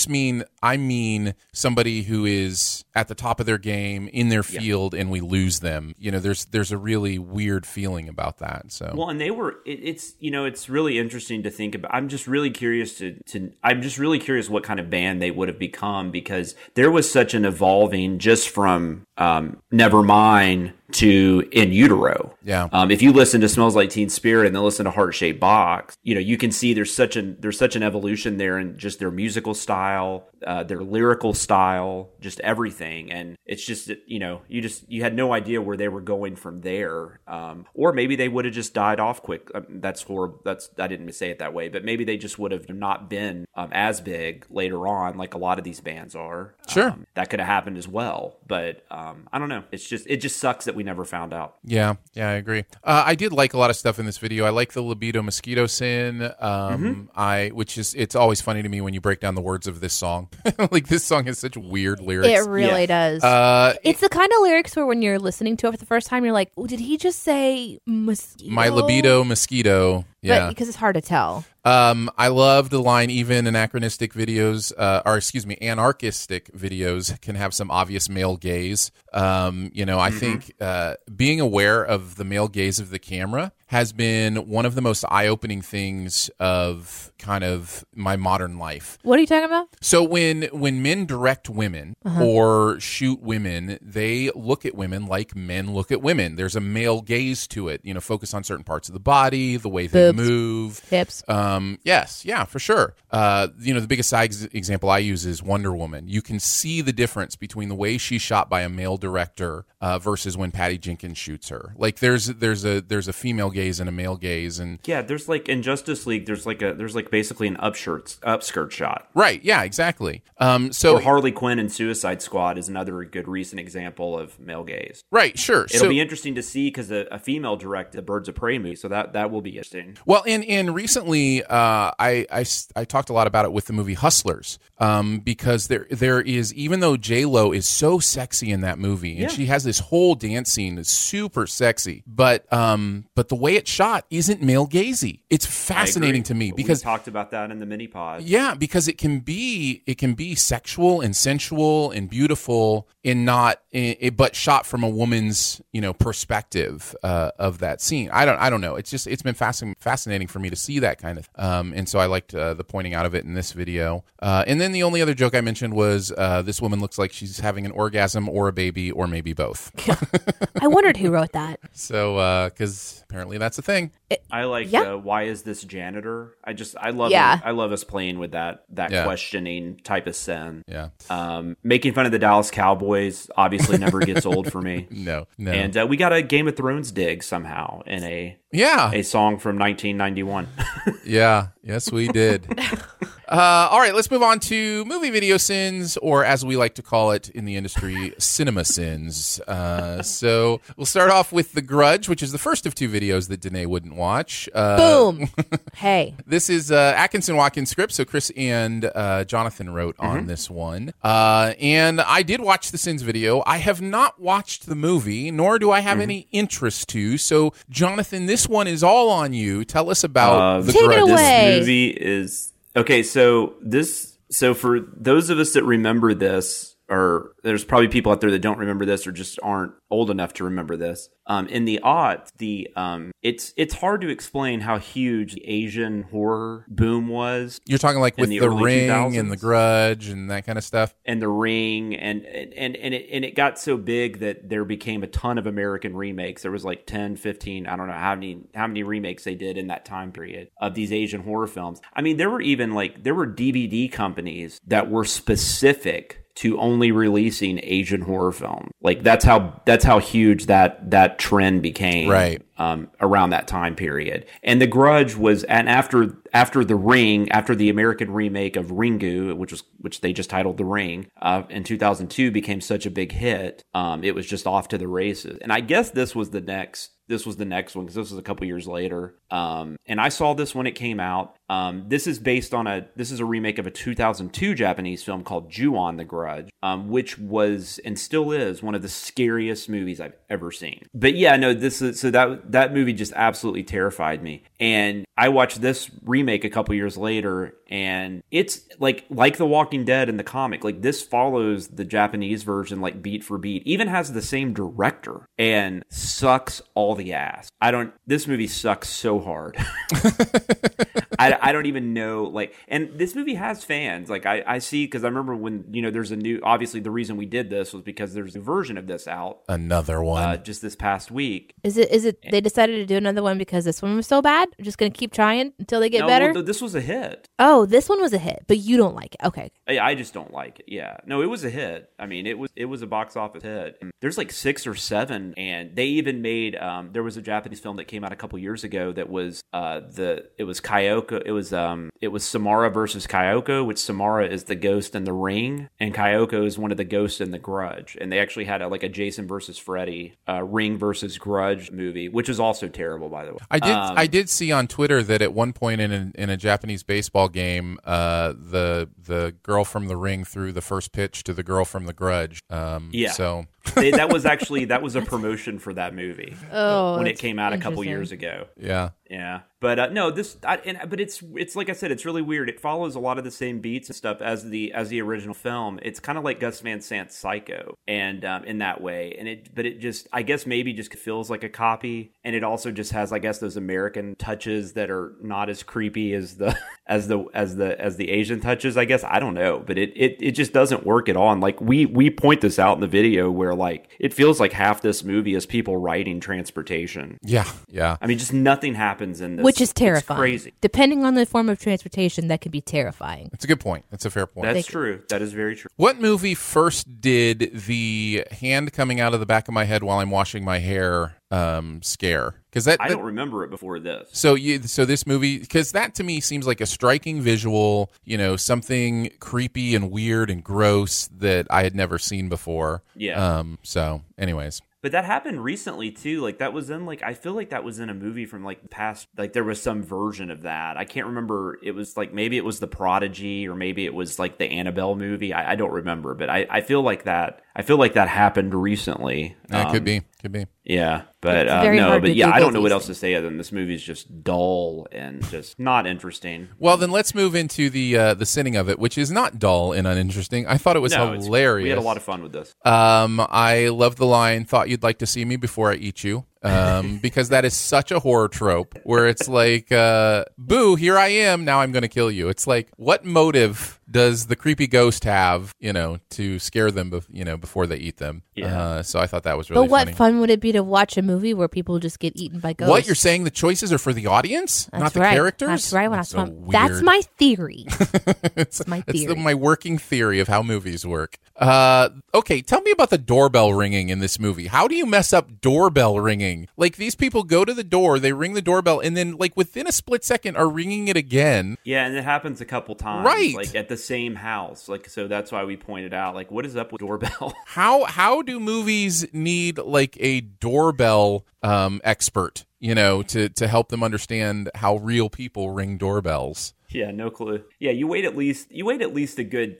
I mean somebody who is at the top of their game in their field, and we lose them. There's a really weird feeling about that. So well, and they were. It's really interesting to think about. I'm just really curious I'm just really curious what kind of band they would have become, because there was such an evolving just from Nevermind to In Utero. Yeah. If you listen to Smells Like Teen Spirit and then listen to Heart Shaped Box, you can see there's such an evolution there in just their musical style, their lyrical style, just everything. And it's just that, you had no idea where they were going from there. Or maybe they would have just died off quick. That's horrible. I didn't say it that way, but maybe they just would have not been as big later on, like a lot of these bands are. Sure. That could have happened as well. But I don't know. It just sucks that we never found out. Yeah, I agree. I did like a lot of stuff in this video. I like the libido mosquito sin. It's always funny to me when you break down the words of this song. Like, this song has such weird lyrics. It really does. It's the kind of lyrics where when you're listening to it for the first time, you're like, oh, did he just say mosquito? My libido mosquito. Yeah. Because it's hard to tell. I love the line, even anachronistic videos, anarchistic videos can have some obvious male gaze. I think being aware of the male gaze of the camera has been one of the most eye-opening things of kind of my modern life. What are you talking about? So when men direct women or shoot women, they look at women like men look at women. There's a male gaze to it, focus on certain parts of the body, the way they can't move. Hips. Yes, yeah, for sure. The biggest example I use is Wonder Woman. You can see the difference between the way she's shot by a male director versus when Patty Jenkins shoots her. Like there's a female gaze and a male gaze, and yeah, there's like in Justice League, there's basically an upskirt shot. Right. Yeah. Exactly. So or Harley Quinn in Suicide Squad is another good recent example of male gaze. Right. Sure. It'll be interesting to see because a female directed the Birds of Prey movie, so that will be interesting. Well, and recently, I talked a lot about it with the movie Hustlers, because there is, even though J-Lo is so sexy in that movie, and she has this whole dance scene that's super sexy, but the way it's shot isn't male gazy. It's fascinating to me because we talked about that in the mini pod. Yeah, because it can be sexual and sensual and beautiful, but shot from a woman's perspective of that scene. I don't know. It's been fascinating for me to see that kind of, and so I liked the pointing out of it in this video. And then the only other joke I mentioned was this woman looks like she's having an orgasm or a baby or maybe both. I wondered who wrote that. So because apparently that's a thing. I like why is this janitor? I love us playing with that questioning type of sin. Yeah. Making fun of the Dallas Cowboys obviously never gets old for me. No. And we got a Game of Thrones dig somehow in a song from 1991. Yeah. Yes, we did. All right, let's move on to movie video sins, or as we like to call it in the industry, cinema sins. So we'll start off with The Grudge, which is the first of two videos that Danae wouldn't watch. Boom. Hey. This is Atkinson Watkins script, so Chris and Jonathan wrote on this one. And I did watch the sins video. I have not watched the movie, nor do I have any interest to. So, Jonathan, this one is all on you. Tell us about The Take Grudge. it away. This movie is... Okay, so for those of us that remember this, or there's probably people out there that don't remember this or just aren't old enough to remember this. In the aughts, it's hard to explain how huge the Asian horror boom was. You're talking like with The Ring 2000s. and The Grudge and that kind of stuff. And The Ring, and it got so big that there became a ton of American remakes. There was like 10, 15, I don't know how many remakes they did in that time period of these Asian horror films. I mean, there were DVD companies that were specific to only releasing Asian horror films. Like that's how huge that trend became. Right. Around that time period. And The Grudge was, and after The Ring, after the American remake of Ringu, which they just titled The Ring, in 2002 became such a big hit, it was just off to the races. And I guess this was the next one, because this was a couple years later. And I saw this when it came out. This is a remake of a 2002 Japanese film called Ju-on the Grudge, which was and still is one of the scariest movies I've ever seen. But yeah, no, that movie just absolutely terrified me. And I watched this remake a couple years later, and it's like The Walking Dead in the comic. Like this follows the Japanese version like beat for beat. Even has the same director and sucks all the ass. This movie sucks so hard. I don't even know, like, and this movie has fans. Like I see, because I remember when, there's obviously the reason we did this was because there's a version of this out. Another one. Just this past week. Is it they decided to do another one because this one was so bad? We're just going to keep trying until they get better? Well, this was a hit. Oh, this one was a hit, but you don't like it. Okay. I just don't like it. Yeah. No, it was a hit. I mean, it was a box office hit. And there's like 6 or 7, and they even made there was a Japanese film that came out a couple years ago that was it was Kyoko. It was Samara versus Kyoko, which Samara is the ghost in The Ring, and Kyoko is one of the ghosts in The Grudge. And they actually had a Jason versus Freddy Ring versus Grudge movie, which is also terrible, by the way. I did see on Twitter that at one point in a Japanese baseball game, the girl from The Ring threw the first pitch to the girl from The Grudge. So that was a promotion for that movie when it came out a couple years ago. Yeah. But but it's like I said, it's really weird. It follows a lot of the same beats and stuff as the original film. It's kind of like Gus Van Sant's Psycho, and in that way. And it just, I guess, maybe just feels like a copy, and it also just has, I guess, those American touches that are not as creepy as the as the Asian touches, I guess. I don't know, but it just doesn't work at all. And like we point this out in the video where like it feels like half this movie is people riding transportation. Yeah. I mean, just nothing happens in this, which is terrifying. It's crazy. Depending on the form of transportation, that can be terrifying. That's a good point. That's a fair point. That's true. That is very true. What movie first did the hand coming out of the back of my head while I'm washing my hair scare? Because I don't remember it before this. So this movie, because that to me seems like a striking visual, something creepy and weird and gross that I had never seen before. Yeah. So anyways. But that happened recently too. Like that was in I feel like that was in a movie from like past, like there was some version of that. I can't remember. It was like, maybe it was The Prodigy or maybe it was like the Annabelle movie. I don't remember, but I feel like that happened recently. Could be. Yeah. But I don't know what else to say other than this movie is just dull and just not interesting. Well, then let's move into the sinning of it, which is not dull and uninteresting. I thought it was hilarious. We had a lot of fun with this. I love the line, "Thought you'd like to see me before I eat you." Because that is such a horror trope where it's like, boo, here I am, now I'm going to kill you. It's like, what motive does the creepy ghost have, to scare them, before they eat them? Yeah. So I thought that was really funny. But what funny. fun would it be to watch a movie where people just get eaten by ghosts? What, you're saying the choices are for the audience, not the characters? That's right. That's my theory. It's my theory. It's my working theory of how movies work. Okay, tell me about the doorbell ringing in this movie. How do you mess up doorbell ringing? Like, these people go to the door, they ring the doorbell, and then, like, within a split second are ringing it again. Yeah, and it happens a couple times. Right. Like, at the same house. Like, so that's why we pointed out, like, what is up with doorbell? How do movies need, like, a doorbell expert, to help them understand how real people ring doorbells? Yeah, no clue. Yeah, you wait at least a good,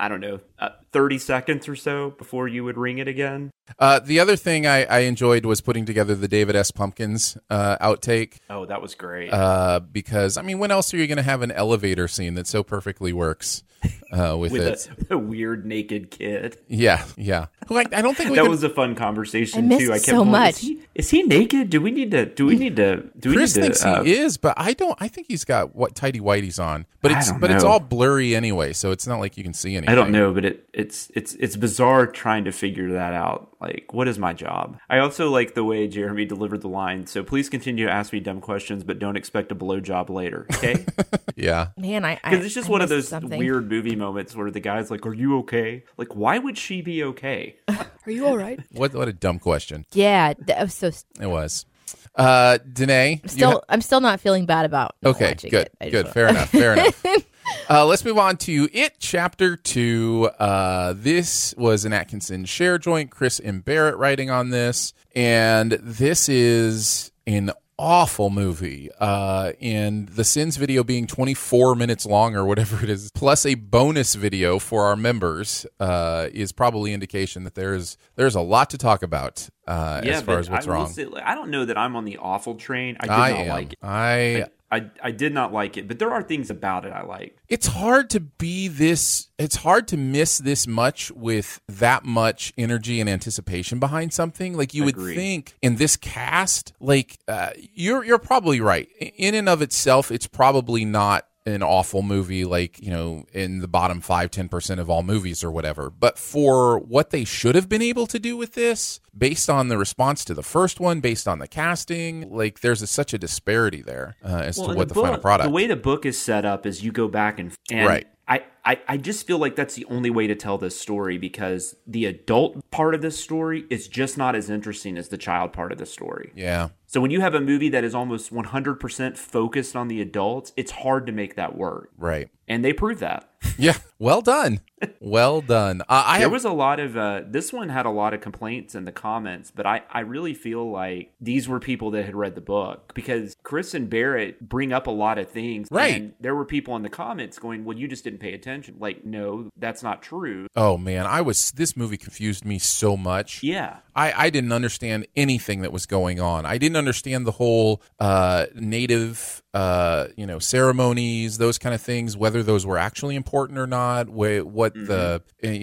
30 seconds or so before you would ring it again. The other thing I enjoyed was putting together the David S. Pumpkins outtake. Oh, that was great. Because, I mean, when else are you going to have an elevator scene that so perfectly works with it? A weird naked kid. Yeah. Like, I don't think that was a fun conversation I missed too. I kept so going, much. Is he naked? Do we need to? Chris thinks he is, but I don't. I think he's got tidy whities on, but it's all blurry anyway, so it's not like you can see anything. I don't know, but it's bizarre trying to figure that out. Like, what is my job? I also like the way Jeremy delivered the line. So please continue to ask me dumb questions, but don't expect a blowjob later. Okay? Yeah. Man, because it's just one of those weird movie moments where the guy's like, "Are you okay?" Like, why would she be okay? Are you all right? What a dumb question. Yeah, that was so. It was. Danae, I'm still not feeling bad about. Okay, good. Fair enough. Let's move on to It Chapter 2. This was an Atkinson share joint. Chris and Barrett writing on this, and this is an awful movie. And the Sins video being 24 minutes long or whatever it is, plus a bonus video for our members, is probably indication that there's a lot to talk about as far as what's wrong. I don't know that I'm on the awful train. I did not like it. I did not like it, but there are things about it I like. It's hard to miss this much with that much energy and anticipation behind something. Like, you would think in this cast, like, you're probably right. In and of itself, it's probably not an awful movie, like, in the bottom 5-10% of all movies or whatever. But for what they should have been able to do with this, based on the response to the first one, based on the casting, like, there's such a disparity there as to what the final product. The way the book is set up is you go back and right. I just feel like that's the only way to tell this story, because the adult part of this story is just not as interesting as the child part of the story. Yeah. So when you have a movie that is almost 100% focused on the adults, it's hard to make that work. Right. And they prove that. Yeah. Well done. Well done. There was a lot of, this one had a lot of complaints in the comments, but I really feel like these were people that had read the book, because Chris and Barrett bring up a lot of things. Right. And there were people in the comments going, well, you just didn't pay attention. Like, no, that's not true. Oh man, this movie confused me so much. Yeah. I didn't understand anything that was going on. I didn't understand the whole native ceremonies, those kind of things, whether those were actually important or not, what the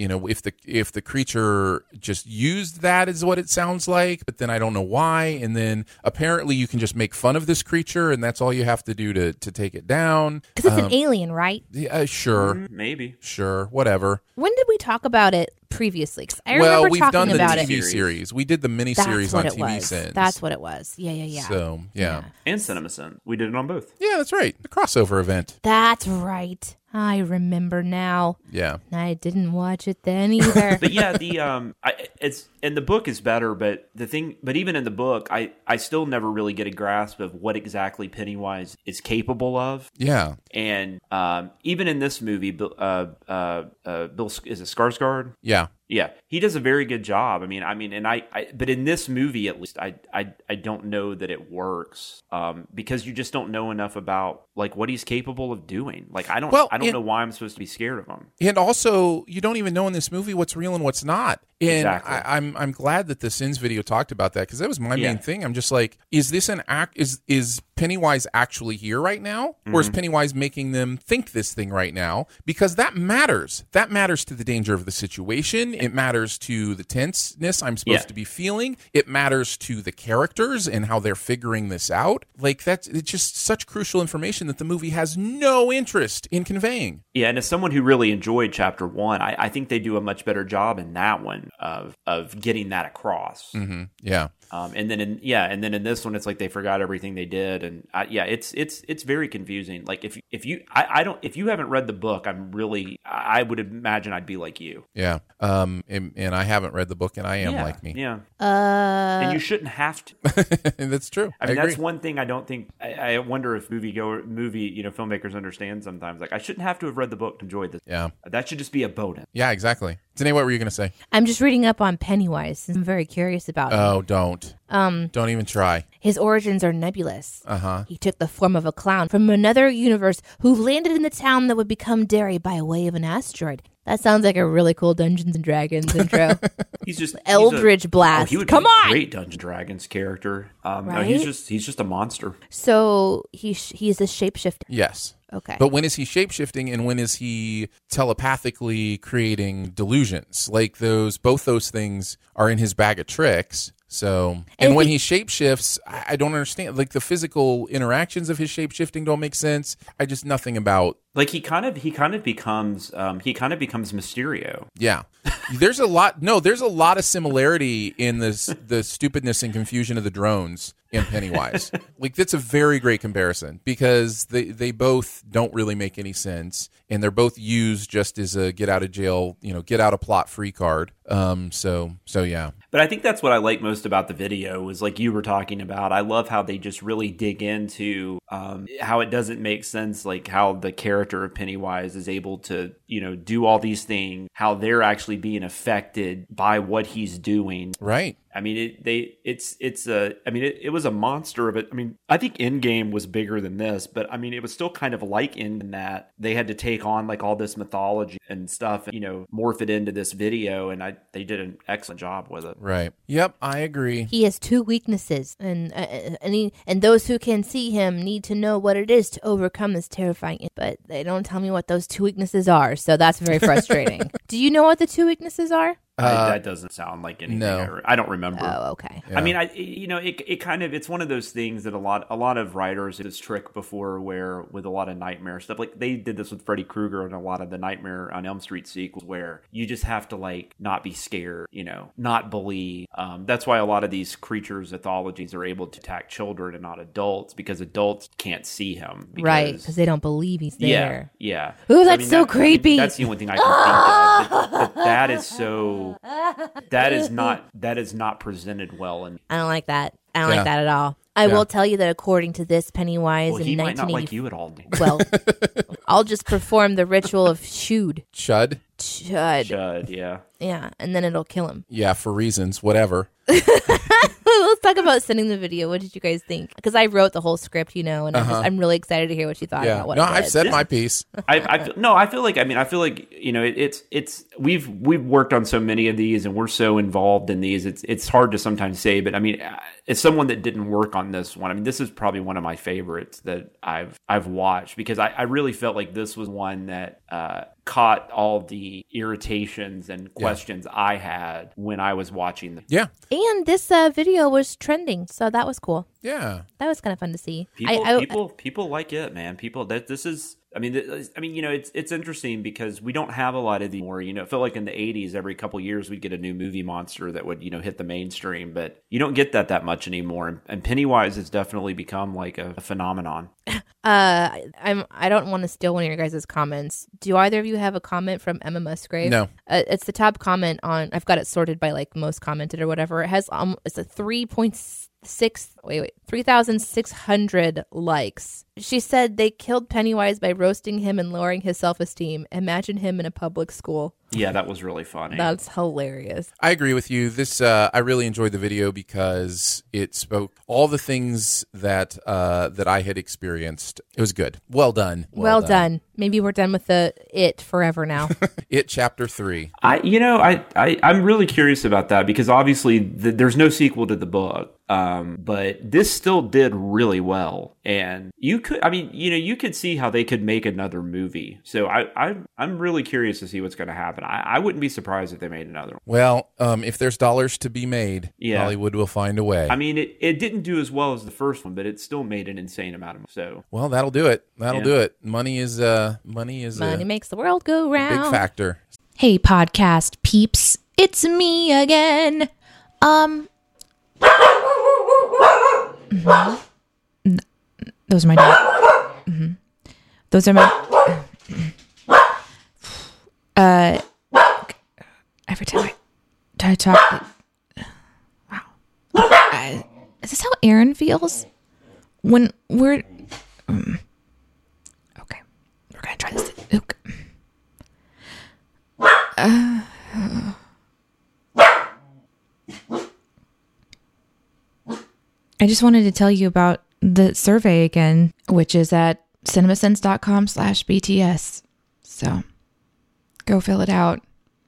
if the creature just used that is what it sounds like, but then I don't know why. And then apparently you can just make fun of this creature, and that's all you have to do to take it down. Because it's an alien, right? Yeah, sure, maybe, sure, whatever. When did we talk about it previously? 'Cause I remember we've talking done the about TV it. series. We did the miniseries on TV Sins. That's what it was. Yeah. So yeah, and CinemaSins. We did it on both. Yeah, that's right. The crossover event. That's right. I remember now. Yeah. I didn't watch it then either. But yeah, it's and the book is better, but even in the book, I still never really get a grasp of what exactly Pennywise is capable of. Yeah. And even in this movie, Bill is it Skarsgård? Yeah. Yeah, he does a very good job. I mean, but in this movie, at least, I don't know that it works because you just don't know enough about like what he's capable of doing. Like I don't know why I'm supposed to be scared of him. And also, you don't even know in this movie what's real and what's not. And exactly. I'm glad that the Sins video talked about that because that was my main thing. I'm just like, is this an act? Is Pennywise actually here right now, or is Pennywise making them think this thing right now? Because that matters. That matters to the danger of the situation. It matters to the tenseness I'm supposed to be feeling. It matters to the characters and how they're figuring this out. Like it's just such crucial information that the movie has no interest in conveying. Yeah, and as someone who really enjoyed Chapter 1, I think they do a much better job in that one of getting that across. Mm-hmm. Yeah. And then in this one, it's like they forgot everything they did, and it's very confusing. Like if you haven't read the book, I would imagine I'd be like you. Yeah. And I haven't read the book, and I am like me. Yeah. And you shouldn't have to. That's true. I mean, agree. that's one thing I don't think. I wonder if filmmakers understand sometimes. Like I shouldn't have to have read the book to enjoy this. Yeah. That should just be a bonus. Yeah, exactly. Danae, what were you going to say? I'm just reading up on Pennywise. I'm very curious about him. Oh, don't. Don't even try. His origins are nebulous. Uh-huh. He took the form of a clown from another universe who landed in the town that would become Derry by way of an asteroid. That sounds like a really cool Dungeons and Dragons intro. He's Eldritch Blast. He would Come be on, a great Dungeons Dragons character. Right? No, he's just a monster. So he is a shapeshifter. Yes. Okay. But when is he shapeshifting and when is he telepathically creating delusions? Like both those things are in his bag of tricks. So, and when he shapeshifts, I don't understand. Like the physical interactions of his shapeshifting don't make sense. Nothing about. Like he kind of becomes Mysterio. Yeah. There's a lot of similarity in the stupidness and confusion of the drones in Pennywise. Like that's a very great comparison because they both don't really make any sense and they're both used just as a get out of jail, get out of plot free card. So yeah. But I think that's what I like most about the video was like you were talking about. I love how they just really dig into how it doesn't make sense, like how the character of Pennywise is able to, do all these things, how they're actually being affected by what he's doing. Right. I mean, it was a monster of it. I mean, I think Endgame was bigger than this, but I mean, it was still kind of like in that they had to take on like all this mythology and stuff, and, morph it into this video, and they did an excellent job with it. Right. Yep, I agree. He has two weaknesses, and those who can see him need to know what it is to overcome this terrifying. But they don't tell me what those two weaknesses are, so that's very frustrating. Do you know what the two weaknesses are? That doesn't sound like anything. No. I don't remember. Oh, okay. Yeah. I mean, it kind of, it's one of those things that a lot of writers did this trick before where with a lot of nightmare stuff, like they did this with Freddy Krueger and a lot of the Nightmare on Elm Street sequels where you just have to like not be scared, not believe. That's why a lot of these creatures, mythologies are able to attack children and not adults because adults can't see him. Right, because they don't believe he's there. Yeah. Ooh, that's so creepy. That's the only thing I can think of. But that is so... That is not presented well. And I don't like that. I don't like that at all. I will tell you that according to this Pennywise he in might not 1980, like you at all. Well, I'll just perform the ritual of Chud. Chud? Chud, yeah. Yeah, and then it'll kill him. Yeah, for reasons, whatever. We'll let's talk about sending the video. What did you guys think? Because I wrote the whole script, and I'm really excited to hear what you thought about what. I've said my piece. I feel like it's we've worked on so many of these, and we're so involved in these. It's hard to sometimes say, but I mean, as someone that didn't work on this one, I mean, this is probably one of my favorites that I've watched, because I really felt like this was one that caught all the irritations and questions I had when I was watching them. Yeah. And this video was trending, so that was cool. Yeah. That was kind of fun to see. People like it, man. It's interesting because we don't have a lot of these more. It felt like in the 80s, every couple years we'd get a new movie monster that would, hit the mainstream, but you don't get that much anymore. And Pennywise has definitely become like a phenomenon. I don't want to steal one of your guys' comments. Do either of you have a comment from Emma Musgrave? No. It's the top comment on, I've got it sorted by like most commented or whatever. It has it's a 3,600 likes. She said they killed Pennywise by roasting him and lowering his self-esteem. Imagine him in a public school. Yeah, that was really funny. That's hilarious. I agree with you. This I really enjoyed the video because it spoke all the things that I had experienced. It was good. Well done. Well done. Maybe we're done with It forever now. It Chapter 3. I'm really curious about that, because obviously there's no sequel to the book. But this still did really well, and you could see how they could make another movie. So I'm really curious to see what's going to happen. I wouldn't be surprised if they made another one. Well, if there's dollars to be made, Hollywood will find a way. I mean, it didn't do as well as the first one, but it still made an insane amount of money. So, well, that'll do it. That'll do it. Money makes the world go round. Big factor. Hey, podcast peeps, it's me again. Those are my dogs. Those are my. Every time I talk. Wow. Is this how Aaron feels when we're? Okay, we're gonna try this. Okay. I just wanted to tell you about the survey again, which is at cinemasins.com/BTS. So go fill it out.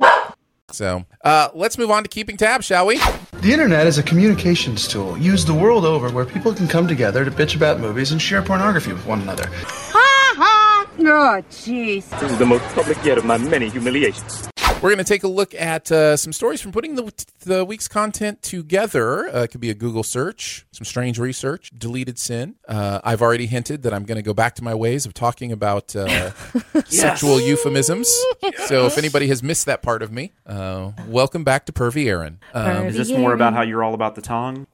So let's move on to keeping tabs, shall we? The internet is a communications tool used the world over where people can come together to bitch about movies and share pornography with one another. Ha ha! Oh, jeez. This is the most public yet of my many humiliations. We're going to take a look at some stories from putting the week's content together. It could be a Google search, some strange research, deleted sin. I've already hinted that I'm going to go back to my ways of talking about sexual euphemisms. So if anybody has missed that part of me, welcome back to Pervy Aaron. Is this more about how you're all about the tongue?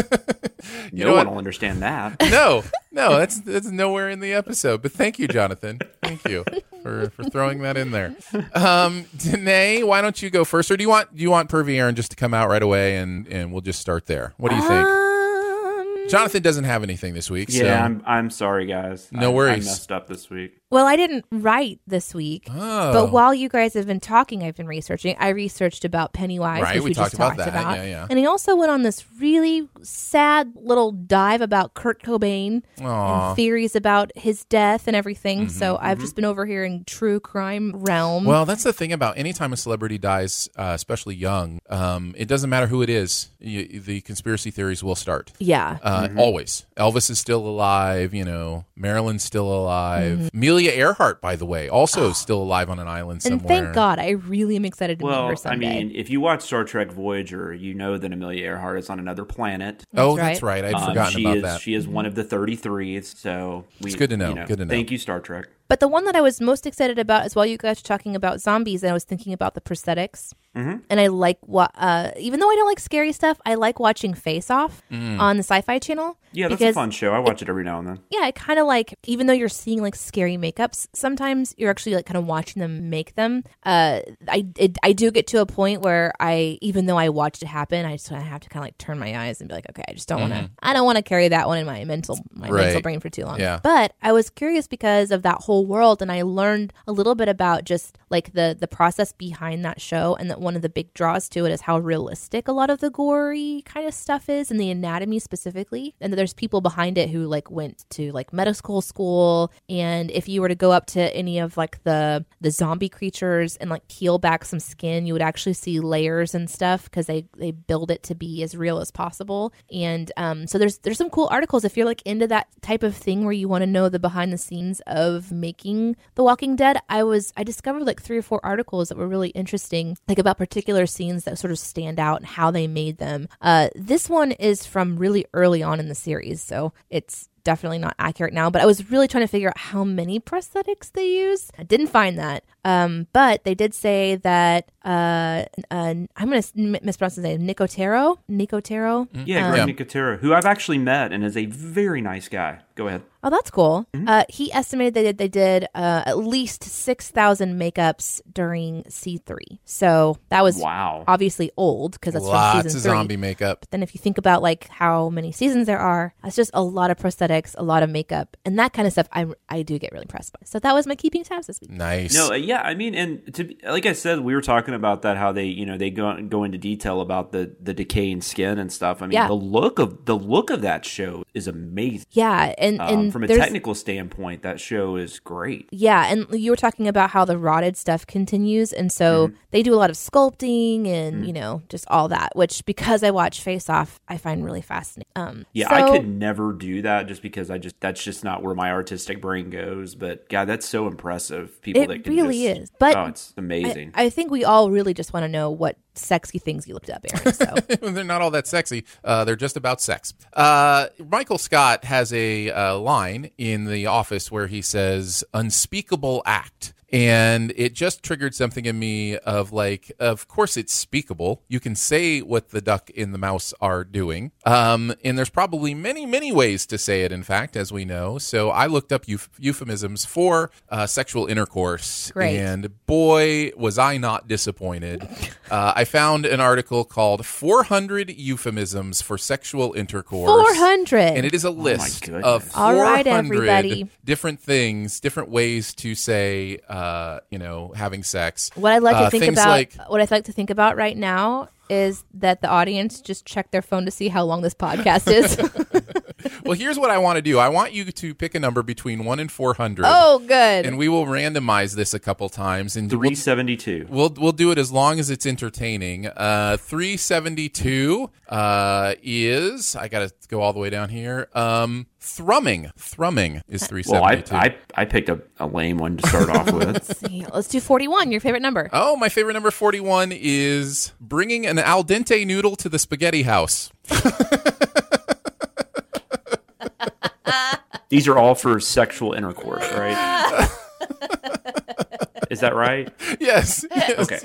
No one will understand that. No, that's nowhere in the episode. But thank you, Jonathan. Thank you for throwing that in there. Danae, why don't you go first, or do you want Pervy Aaron just to come out right away and we'll just start there? What do you think? Jonathan doesn't have anything this week. Yeah, so. I'm sorry, guys. No worries. I messed up this week. Well, I didn't write this week, but while you guys have been talking, I've been researching. I researched about Pennywise, right, which we just talked about. Yeah. And he also went on this really sad little dive about Kurt Cobain and theories about his death and everything. So I've just been over here in true crime realm. Well, that's the thing about anytime a celebrity dies, especially young, it doesn't matter who it is. The conspiracy theories will start. Yeah. Always. Elvis is still alive. Marilyn's still alive. Amelia Earhart, by the way, also still alive on an island somewhere. And thank God. I really am excited to meet her someday. I mean, if you watch Star Trek Voyager, you know that Amelia Earhart is on another planet. That's right. I'd forgotten about that. She is one of the 33s, so it's good to know. Good to know. Thank you, Star Trek. But the one that I was most excited about is while you guys were talking about zombies, and I was thinking about the prosthetics. And I like even though I don't like scary stuff, I like watching Face Off on the Sci-Fi Channel. Yeah, that's a fun show. I watch it every now and then. Yeah, I kind of like, even though you're seeing like scary makeups, sometimes you're actually like kind of watching them make them. I do get to a point where even though I watched it happen, I just have to kind of like turn my eyes and be like, okay, I just don't want to. I don't want to carry that one in my mental brain for too long. Yeah. But I was curious because of that whole whole world, and I learned a little bit about just like the process behind that show, and that one of the big draws to it is how realistic a lot of the gory kind of stuff is, and the anatomy specifically, and that there's people behind it who like went to like medical school, and if you were to go up to any of like the zombie creatures and like peel back some skin, you would actually see layers and stuff because they build it to be as real as possible. And so there's some cool articles if you're like into that type of thing where you want to know the behind the scenes of making The Walking Dead. I discovered like 3 or 4 articles that were really interesting, like about particular scenes that sort of stand out and how they made them. This one is from really early on in the series, so it's definitely not accurate now, but I was really trying to figure out how many prosthetics they use. I didn't find that. But they did say that I'm going to mispronounce his name, Nicotero. Yeah, Greg Nicotero, who I've actually met and is a very nice guy. Go ahead. Oh, that's cool. He estimated they did at least 6,000 makeups during C3. So that was obviously old because that's lots from season 3. Lots of zombie makeup. But then if you think about like how many seasons there are, that's just a lot of prosthetics, a lot of makeup, and that kind of stuff I do get really impressed by. So that was my keeping tabs this week. Nice. No, yeah, I mean, and like I said, we were talking about that, how they go into detail about the decaying skin and stuff. I mean, the look of that show is amazing. Yeah, and from a technical standpoint, that show is great. Yeah, and you were talking about how the rotted stuff continues, and so they do a lot of sculpting and just all that, which because I watch Face Off, I find really fascinating. I could never do that just because that's just not where my artistic brain goes. But God, that's so impressive. People that can really is. But it's amazing. I think we all really just want to know what sexy things you looked up, Aaron. So. They're not all that sexy. They're just about sex. Michael Scott has a line in The Office where he says, "unspeakable act." And it just triggered something in me of like, of course it's speakable. You can say what the duck and the mouse are doing. And there's probably many, many ways to say it, in fact, as we know. So I looked up euphemisms for sexual intercourse. Great. And boy, was I not disappointed. I found an article called 400 Euphemisms for Sexual Intercourse. 400! And it is a list of 400 all right, everybody. Different things, different ways to say having sex. What I'd like to think about, what I'd like to think about right now is that the audience just check their phone to see how long this podcast is. Well, here's what I want to do. I want you to pick a number between 1 and 400. Oh, good. And we will randomize this a couple times. And 372. We'll do it as long as it's entertaining. 372 is, I got to go all the way down here. Thrumming is 372. Well, I picked a lame one to start off with. Let's see. Let's do 41, your favorite number. Oh, my favorite number 41 is bringing an al dente noodle to the spaghetti house. These are all for sexual intercourse, right? Is that right? Yes. Okay.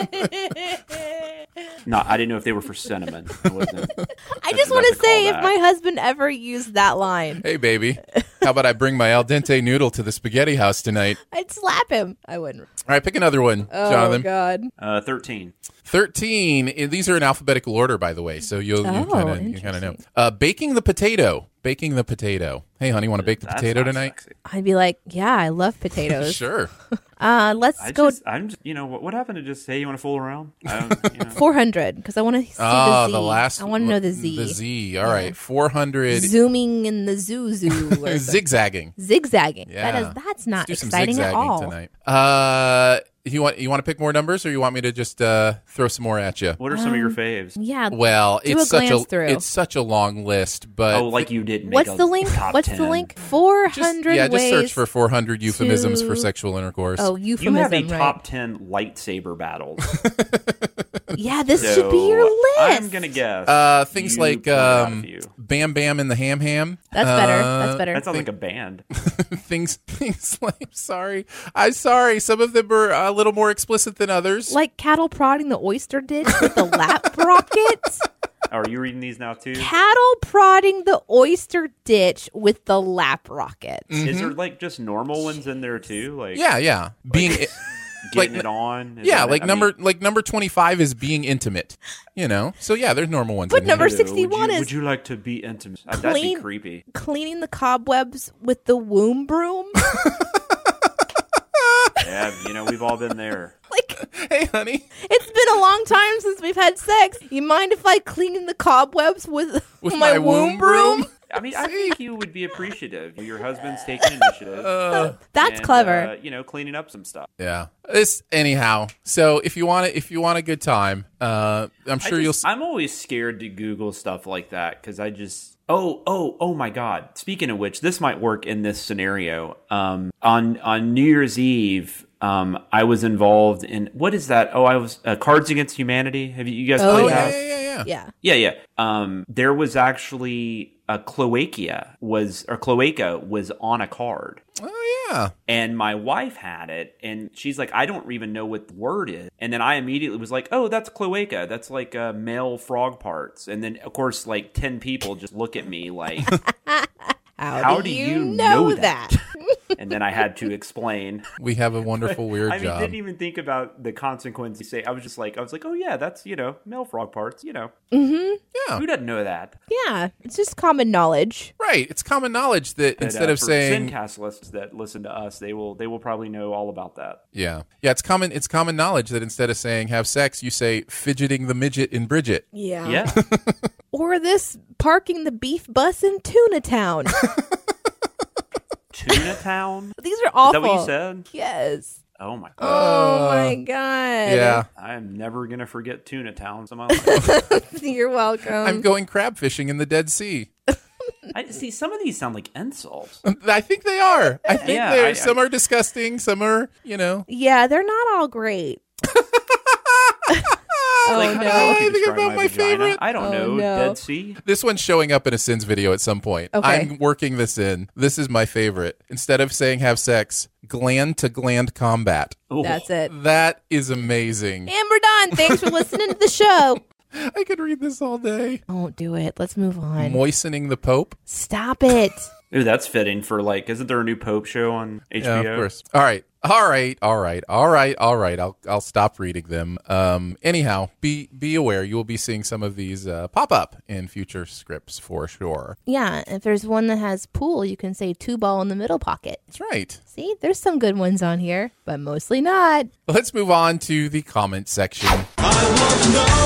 No, I didn't know if they were for cinnamon. I just want to say, if my husband ever used that line, "Hey, baby, how about I bring my al dente noodle to the spaghetti house tonight?" I'd slap him. I wouldn't. All right, pick another one, Jonathan. Oh, God. 13. 13. These are in alphabetical order, by the way, so you kind of know. Baking the potato. Hey, honey, want to bake the potato tonight? Sexy. I'd be like, yeah, I love potatoes. Sure. Let's go. I'm just, what happened to just say you want to fool around? 400, because I want to see the Z. The last. I want to know the Z. The Z. All right. 400. Zooming in the zoo. Zigzagging. Yeah. That's not exciting at all. Tonight. You want to pick more numbers, or you want me to just throw some more at you? What are some of your faves? Yeah. Well, it's such a long list, but you didn't. What's the link? What's the link? 400 just search for 400 euphemisms for sexual intercourse. Oh, euphemism. You have a top 10 lightsaber battles. Yeah, this should be your list. I'm gonna guess things like Bam Bam and the Ham Ham. That's better. That sounds like a band. things like I'm sorry. Some of them are a little more explicit than others. Like cattle prodding the oyster ditch with the lap rockets. Are you reading these now too? Cattle prodding the oyster ditch with the lap rockets. Mm-hmm. Is there like just normal ones in there too? Like yeah. Being getting it on. Number 25 is being intimate. So yeah, there's normal ones. But number 61 would you like to be intimate? That'd be creepy. Cleaning the cobwebs with the womb broom. Yeah, we've all been there. Hey, honey. It's been a long time since we've had sex. You mind if I clean the cobwebs with my womb broom? I mean, I think you would be appreciative. Your husband's taking initiative. That's clever. Cleaning up some stuff. Yeah. Anyhow. So if you want a good time, I'm sure you'll. I'm always scared to Google stuff like that because I just. Oh my God! Speaking of which, this might work in this scenario. On New Year's Eve. I was involved in what is that? I was Cards Against Humanity. Have you guys played that? Yeah. There was actually a cloaca was on a card. Oh yeah. And my wife had it, and she's like, I don't even know what the word is. And then I immediately was like, oh, that's cloaca. That's like male frog parts. And then of course, like 10 people just look at me like, how do you know that? And then I had to explain. We have a wonderful weird job. I didn't even think about the consequences. I was like, oh yeah, that's, male frog parts, Mm-hmm. Yeah. Who doesn't know that? Yeah. It's just common knowledge. Right. It's common knowledge that instead of for saying Sincast lists that listen to us, they will probably know all about that. Yeah. Yeah, it's common knowledge that instead of saying have sex, you say fidgeting the midget in Bridget. Yeah. Yeah. Or this parking the beef bus in Tuna Town. Tuna Town? These are awful. Is that what you said? Yes. Oh my God. Oh my God. Yeah. I am never going to forget Tuna Town in my life. You're welcome. I'm going crab fishing in the Dead Sea. See, some of these sound like insults. I think they are. I think some are disgusting. Some are, Yeah, they're not all great. Like, no. I think about my favorite. I don't know. No. Dead Sea? This one's showing up in a Sins video at some point. Okay. I'm working this in. This is my favorite. Instead of saying have sex, gland to gland combat. Ooh. That's it. That is amazing. And we're done. Thanks for listening to the show. I could read this all day. Don't do it. Let's move on. Moistening the Pope. Stop it. Ooh, that's fitting for isn't there a new Pope show on HBO? Yeah, of course. All right. I'll stop reading them. Anyhow, be aware you will be seeing some of these pop up in future scripts for sure. Yeah, if there's one that has pool, you can say 2-ball in the middle pocket. That's right. See, there's some good ones on here, but mostly not. Let's move on to the comment section. I want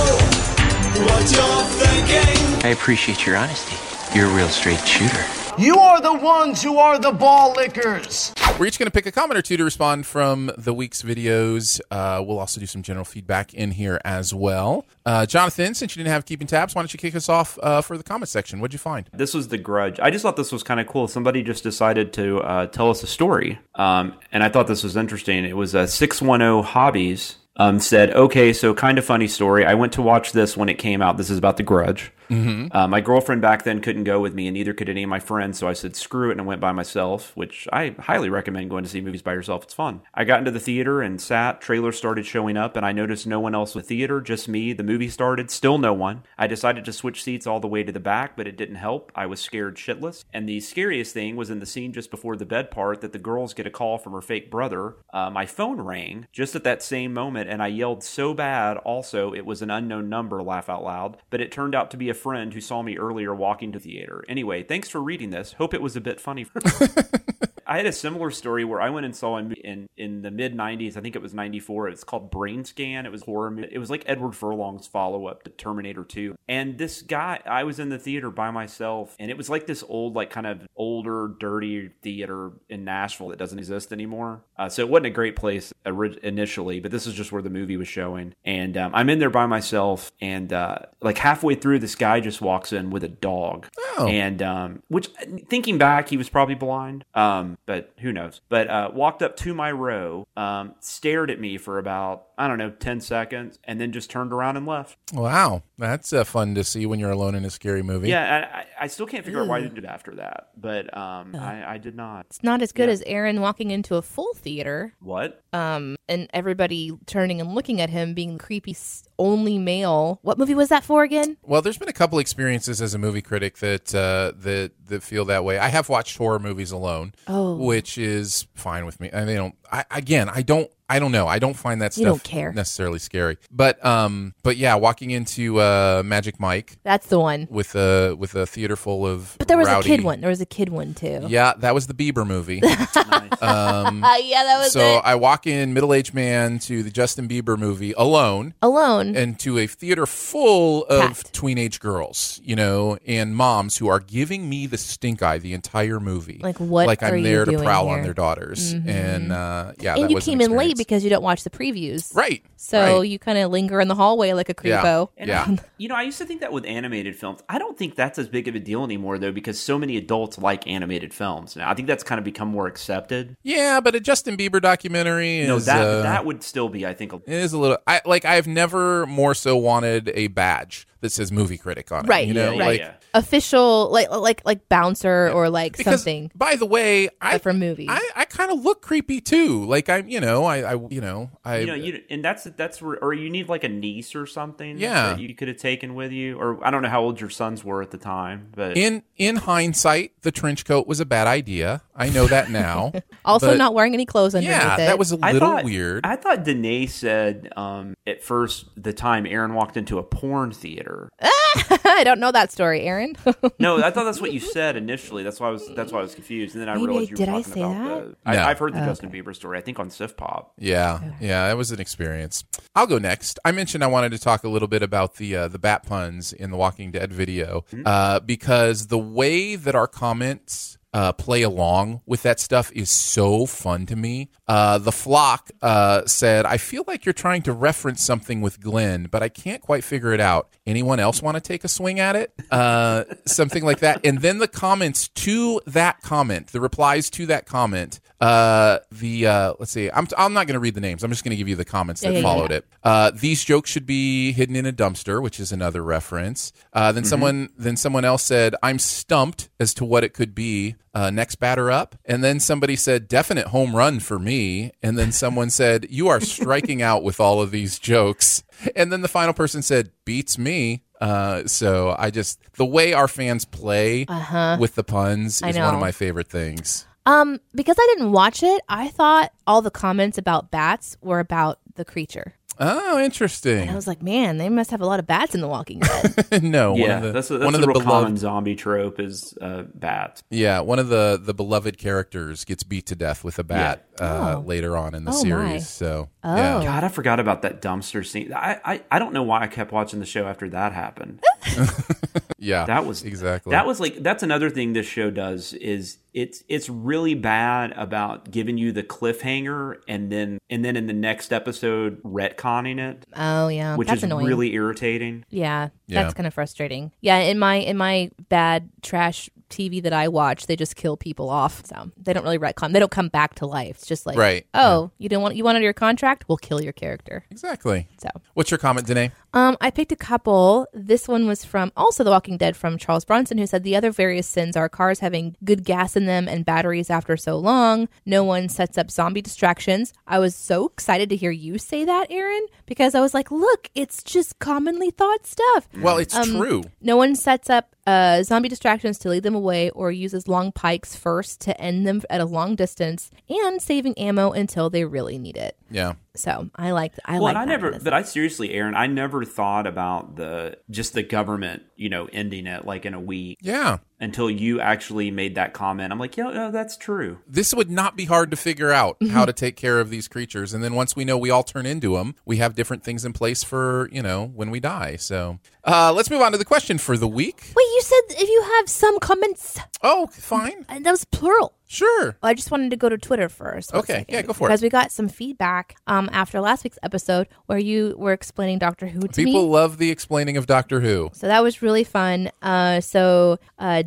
to know what you're thinking. I appreciate your honesty. You're a real straight shooter. You are the ones who are the ball lickers. We're each going to pick a comment or two to respond from the week's videos. We'll also do some general feedback in here as well. Jonathan, since you didn't have keeping tabs, why don't you kick us off for the comment section? What'd you find? This was The Grudge. I just thought this was kind of cool. Somebody just decided to tell us a story, and I thought this was interesting. It was 610 Hobbies. Said, okay, so kind of funny story. I went to watch this when it came out. This is about The Grudge. Mm-hmm. My girlfriend back then couldn't go with me, and neither could any of my friends, so I said, screw it, and I went by myself, which I highly recommend going to see movies by yourself. It's fun. I got into the theater and sat. Trailers started showing up, and I noticed no one else in the theater, just me. The movie started, still no one. I decided to switch seats all the way to the back, but it didn't help. I was scared shitless. And the scariest thing was in the scene just before the bed part that the girls get a call from her fake brother. My phone rang just at that same moment, and I yelled so bad. Also, it was an unknown number, laugh out loud, but it turned out to be a friend who saw me earlier walking to the theater. Anyway, thanks for reading this. Hope it was a bit funny. I had a similar story where I went and saw in the mid 90s. I think it was 94. It's called Brain Scan. It was horror. It was like Edward Furlong's follow up to Terminator 2. And this guy, I was in the theater by myself, and it was like this old, kind of older, dirty theater in Nashville that doesn't exist anymore. So it wasn't a great place initially, but this is just where the movie was showing. And I'm in there by myself, and halfway through, this guy just walks in with a dog. Oh. And which, thinking back, he was probably blind. But who knows? But walked up to my row, stared at me for about, 10 seconds, and then just turned around and left. Wow. That's fun to see when you're alone in a scary movie. Yeah, I still can't figure out why I did it after that, but I did not. It's not as good as Aaron walking into a full theater. What? And everybody turning and looking at him being creepy only male. What movie was that for again? Well, there's been a couple experiences as a movie critic that feel that way. I have watched horror movies alone, which is fine with me. I don't I don't know. I don't find that You stuff don't care. necessarily scary. But yeah, walking into Magic Mike That's the one. with a theater full of But there was rowdy, a kid one. There was a kid one too. Yeah, that was the Bieber movie. Yeah, that was So it. I walk in, middle-aged man, to the Justin Bieber movie alone. Alone. And to a theater full of Packed. teenage girls, and moms who are giving me the stink eye the entire movie. Like, what Like I'm are you there to doing prowl here? on their daughters. Mhm. And yeah, And that you was an came in late experience. because you don't watch the previews. Right. So right. you kind of linger in the hallway like a creepo. And Yeah. I used to think that with animated films. I don't think that's as big of a deal anymore, though, because so many adults like animated films now. I think that's kind of become more accepted. Yeah, but a Justin Bieber documentary is No, that would still be, I think, it is a little. I've never more so wanted a badge that says movie critic on it. Right. Like, Official, like bouncer or like because, something. by the way, for movies. I kind of look creepy too. Like I'm, and that's where, or you need like a niece or something. Yeah. that you could have taken with you, or I don't know how old your sons were at the time, but in hindsight, the trench coat was a bad idea. I know that now. Also, but, not wearing any clothes underneath yeah, it. that was a little weird. I thought Danae said at first the time Aaron walked into a porn theater. I don't know that story, Aaron. No, I thought that's what you said initially. That's why I was confused, and then I Maybe realized you were did I talking say about that? the. No. I've heard the Justin Bieber story. I think on Sif Pop. Yeah, that was an experience. I'll go next. I mentioned I wanted to talk a little bit about the bat puns in the Walking Dead video because the way that our comments play along with that stuff is so fun to me. The Flock said, I feel like you're trying to reference something with Glenn, but I can't quite figure it out. Anyone else want to take a swing at it? Something like that. And then the comments to that comment, the replies to that comment, let's see, I'm not going to read the names. I'm just going to give you the comments that followed it. These jokes should be hidden in a dumpster, which is another reference. Then someone else said, I'm stumped as to what it could be. Next batter up. And then somebody said, definite home run for me. And then someone said, you are striking out with all of these jokes. And then the final person said, beats me. So the way our fans play with the puns is one of my favorite things. Because I didn't watch it, I thought all the comments about bats were about the creature. Oh, interesting. And I was like, man, they must have a lot of bats in The Walking Dead. No, yeah, that's a real common zombie trope is bats. Yeah, one of the beloved characters gets beat to death with a bat later on in the series. My. So, yeah. God, I forgot about that dumpster scene. I don't know why I kept watching the show after that happened. Yeah, that was exactly. That was that's another thing this show does is it's really bad about giving you the cliffhanger and then in the next episode retconning it. Oh yeah, which that's is annoying. Really irritating. Yeah, that's kind of frustrating. Yeah, in my bad trash TV that I watch, they just kill people off. So they don't really retcon. They don't come back to life. It's just like, you wanted your contract? We'll kill your character. Exactly. So what's your comment, Danae? I picked a couple. This one was from also The Walking Dead from Charles Bronson, who said the other various sins are cars having good gas in them and batteries after so long. No one sets up zombie distractions. I was so excited to hear you say that, Aaron, because I was like, look, it's just commonly thought stuff. Well, it's true. No one sets up zombie distractions to lead them away or uses long pikes first to end them at a long distance and saving ammo until they really need it. Yeah. So I like but I seriously, Aaron, I never thought about the government, ending it like in a week. Yeah. Until you actually made that comment. I'm like, yeah, that's true. This would not be hard to figure out how to take care of these creatures. And then once we know we all turn into them, we have different things in place for, when we die. So let's move on to the question for the week. Wait, you said if you have some comments. Oh, fine. And that was plural. Sure. Well, I just wanted to go to Twitter first. Okay, yeah, go for it. Because we got some feedback after last week's episode where you were explaining Doctor Who to me. People love the explaining of Doctor Who. So that was really fun. So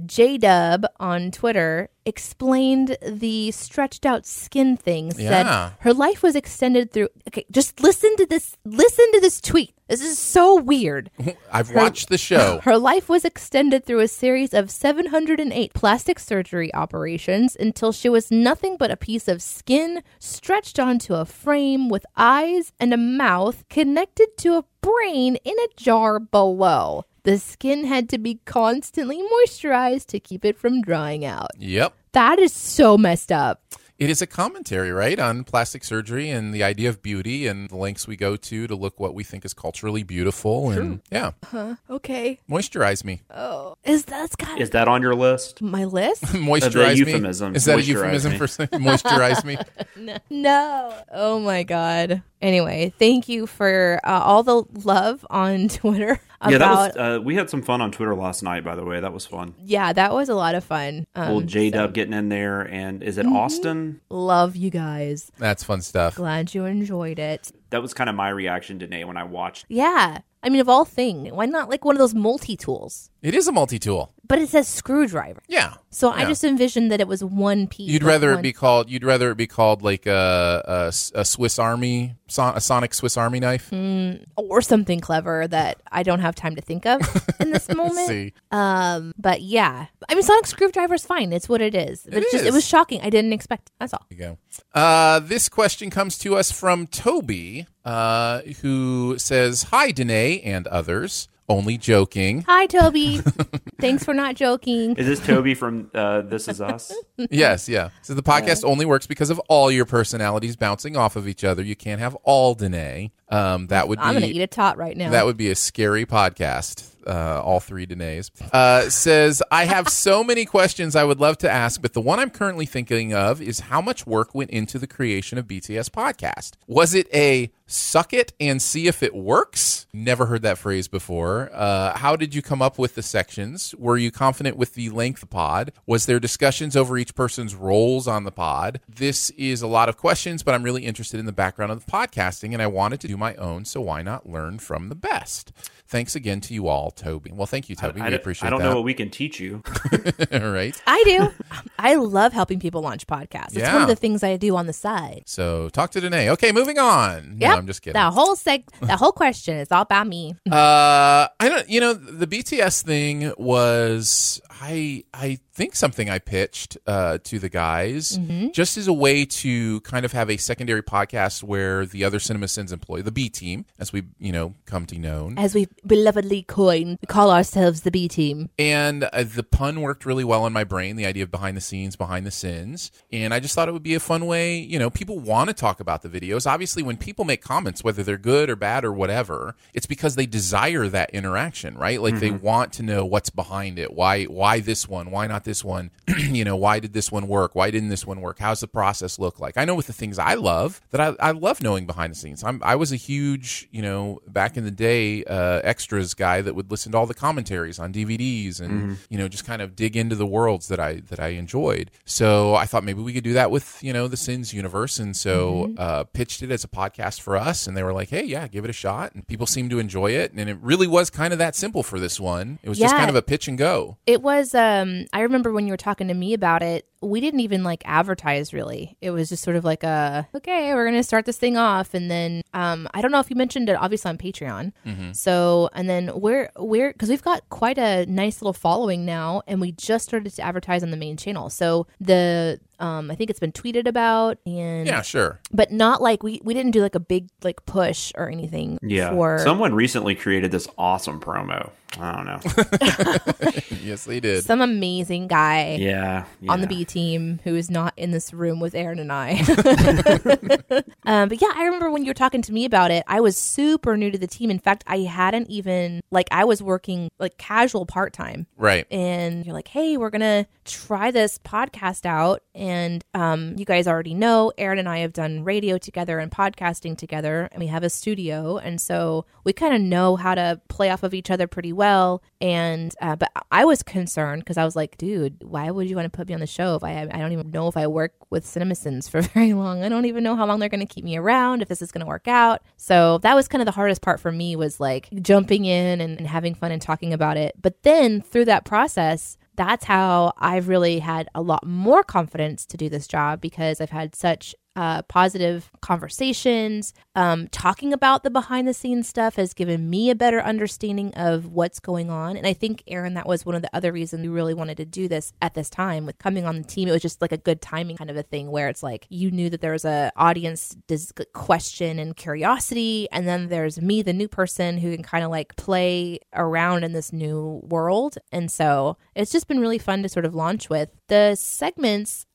J-Dub on Twitter explained the stretched out skin thing. Said her life was extended through. Okay, just listen to this. Listen to this tweet. This is so weird. I've watched the show. Her life was extended through a series of 708 plastic surgery operations until she was nothing but a piece of skin stretched onto a frame with eyes and a mouth connected to a brain in a jar below. The skin had to be constantly moisturized to keep it from drying out. Yep. That is so messed up. It is a commentary, right, on plastic surgery and the idea of beauty and the lengths we go to look what we think is culturally beautiful. And yeah. Okay. Moisturize me. Oh, is that on your list? My list? Moisturize me. Euphemism. Is that a euphemism for moisturize me? No. Oh my God. Anyway, thank you for all the love on Twitter. That was. We had some fun on Twitter last night. By the way, that was fun. Yeah, that was a lot of fun. Old J-Dub getting in there, and is it Austin? Love you guys. That's fun stuff. Glad you enjoyed it. That was kind of my reaction today when I watched. Yeah. I mean, of all things, why not like one of those multi-tools? It is a multi-tool. But it says screwdriver. Yeah. So I just envisioned that it was one piece. You'd rather it be called like a Swiss Army, a Sonic Swiss Army knife, or something clever that I don't have time to think of in this moment. See. But yeah, I mean, Sonic screwdriver is fine. It's what it is. But it was shocking. I didn't expect it. That's all. There you go. This question comes to us from Toby, who says, "Hi, Danae and others. Only joking." Hi, Toby. Thanks for not joking. Is this Toby from This Is Us? Yes, yeah. So the podcast only works because of all your personalities bouncing off of each other. You can't have all Danae. That would be. I'm gonna eat a tot right now. That would be a scary podcast. All three Danaes. Says, I have so many questions I would love to ask, but the one I'm currently thinking of is how much work went into the creation of BTS Podcast? Was it a suck it and see if it works? Never heard that phrase before. How did you come up with the sections? Were you confident with the length of pod? Was there discussions over each person's roles on the pod? This is a lot of questions, but I'm really interested in the background of the podcasting, and I wanted to do my own, so why not learn from the best? Thanks again to you all, Toby. Well, thank you, Toby. We appreciate that. I don't know what we can teach you. Right? I do. I love helping people launch podcasts. It's one of the things I do on the side. So talk to Danae. Okay, moving on. Yep. No, I'm just kidding. That whole question is all about me. I don't. The BTS thing was I think something I pitched to the guys just as a way to kind of have a secondary podcast where the other CinemaSins employee, the B team, as we come to know, as we belovedly coined, we call ourselves the B team. And the pun worked really well in my brain, the idea of behind the scenes, behind the sins. And I just thought it would be a fun way. People want to talk about the videos. Obviously, when people make comments, whether they're good or bad or whatever, it's because they desire that interaction, right? Like they want to know what's behind it. Why this one? Why not this one? Why did this one work? Why didn't this one work? How's the process look like? I know with the things I love that I love knowing behind the scenes. I was a huge, back in the day, extras guy that would listen to all the commentaries on DVDs and just kind of dig into the worlds that I enjoyed. So I thought maybe we could do that with the Sins universe, and so pitched it as a podcast for us, and they were like, hey, yeah, give it a shot, and people seemed to enjoy it, and it really was kind of that simple for this one. It was just kind of a pitch and go. It was. I remember when you were talking to me about it, we didn't even advertise really. It was just sort of like okay, we're gonna start this thing off, and then I don't know if you mentioned it obviously on Patreon. So and then we're because we've got quite a nice little following now, and we just started to advertise on the main channel. So the I think it's been tweeted about, and yeah, sure, but not we didn't do a big push or anything. Yeah, someone recently created this awesome promo. I don't know. Yes, they did. Some amazing guy. Yeah. On the B team who is not in this room with Aaron and I. But yeah, I remember when you were talking to me about it, I was super new to the team. In fact, I hadn't even I was working casual part-time. Right. And you're like, hey, we're going to try this podcast out. And you guys already know Aaron and I have done radio together and podcasting together, and we have a studio. And so we kind of know how to play off of each other pretty well. And but I was concerned because I was like, dude, why would you want to put me on the show if I don't even know if I work with CinemaSins for very long? I don't even know how long they're going to keep me around, if this is going to work out. So that was kind of the hardest part for me, was jumping in and having fun and talking about it. But then through that process, that's how I've really had a lot more confidence to do this job, because I've had such positive conversations. Talking about the behind the scenes stuff has given me a better understanding of what's going on. And I think, Aaron, that was one of the other reasons we really wanted to do this at this time with coming on the team. It was just a good timing kind of a thing where it's you knew that there was a audience question and curiosity. And then there's me, the new person who can kind of play around in this new world. And so it's just been really fun to sort of launch with. The segments,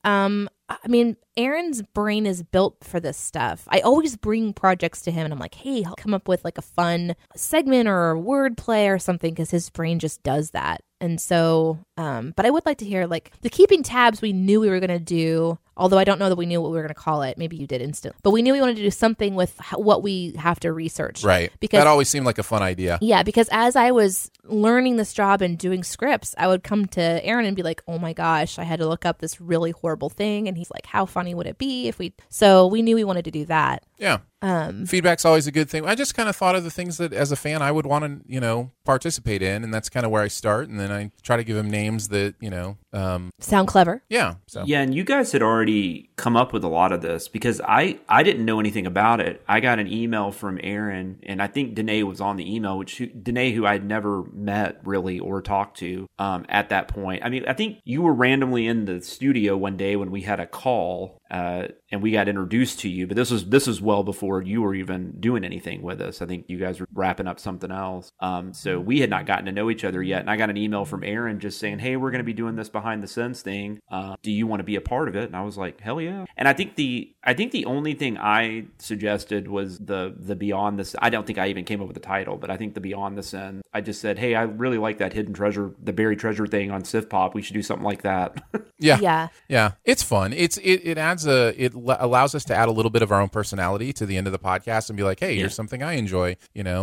I mean, Aaron's brain is built for this stuff. I always bring projects to him and I'm like, hey, I'll come up with like a fun segment or a word play or something because his brain just does that. And so, but I would like to hear like the keeping tabs we knew we were going to do, although I don't know that we knew what we were going to call it. Maybe you did instantly. But we knew we wanted to do something with what we have to research. Right. Because that always seemed like a fun idea. Yeah, because as I was learning this job and doing scripts, I would come to Aaron and be like, oh my gosh, I had to look up this really horrible thing. And he's like, how funny would it be if we... So we knew we wanted to do that. Yeah. Feedback's always a good thing. I just kind of thought of the things that as a fan I would want to, participate in, and that's kind of where I start. And then I try to give him names that, sound clever. Yeah. So. Yeah, and you guys had already come up with a lot of this because I didn't know anything about it. I got an email from Aaron, and I think Danae was on the email, Danae, who I'd never met really or talked to at that point. I mean, I think you were randomly in the studio one day when we had a call, and we got introduced to you, but this was well before you were even doing anything with us. I think you guys were wrapping up something else. So we had not gotten to know each other yet. And I got an email from Aaron just saying, hey, we're going to be doing this behind the scenes thing. Do you want to be a part of it? And I was like, hell yeah. And I think the only thing I suggested was the Beyond the... I don't think I even came up with the title, but I think the Beyond the Sin. I just said, hey, I really like that hidden treasure, the buried treasure thing on Sif Pop. We should do something like that. Yeah. It's fun. It adds it allows us to add a little bit of our own personality to the end of the podcast and be like, hey, here's something I enjoy,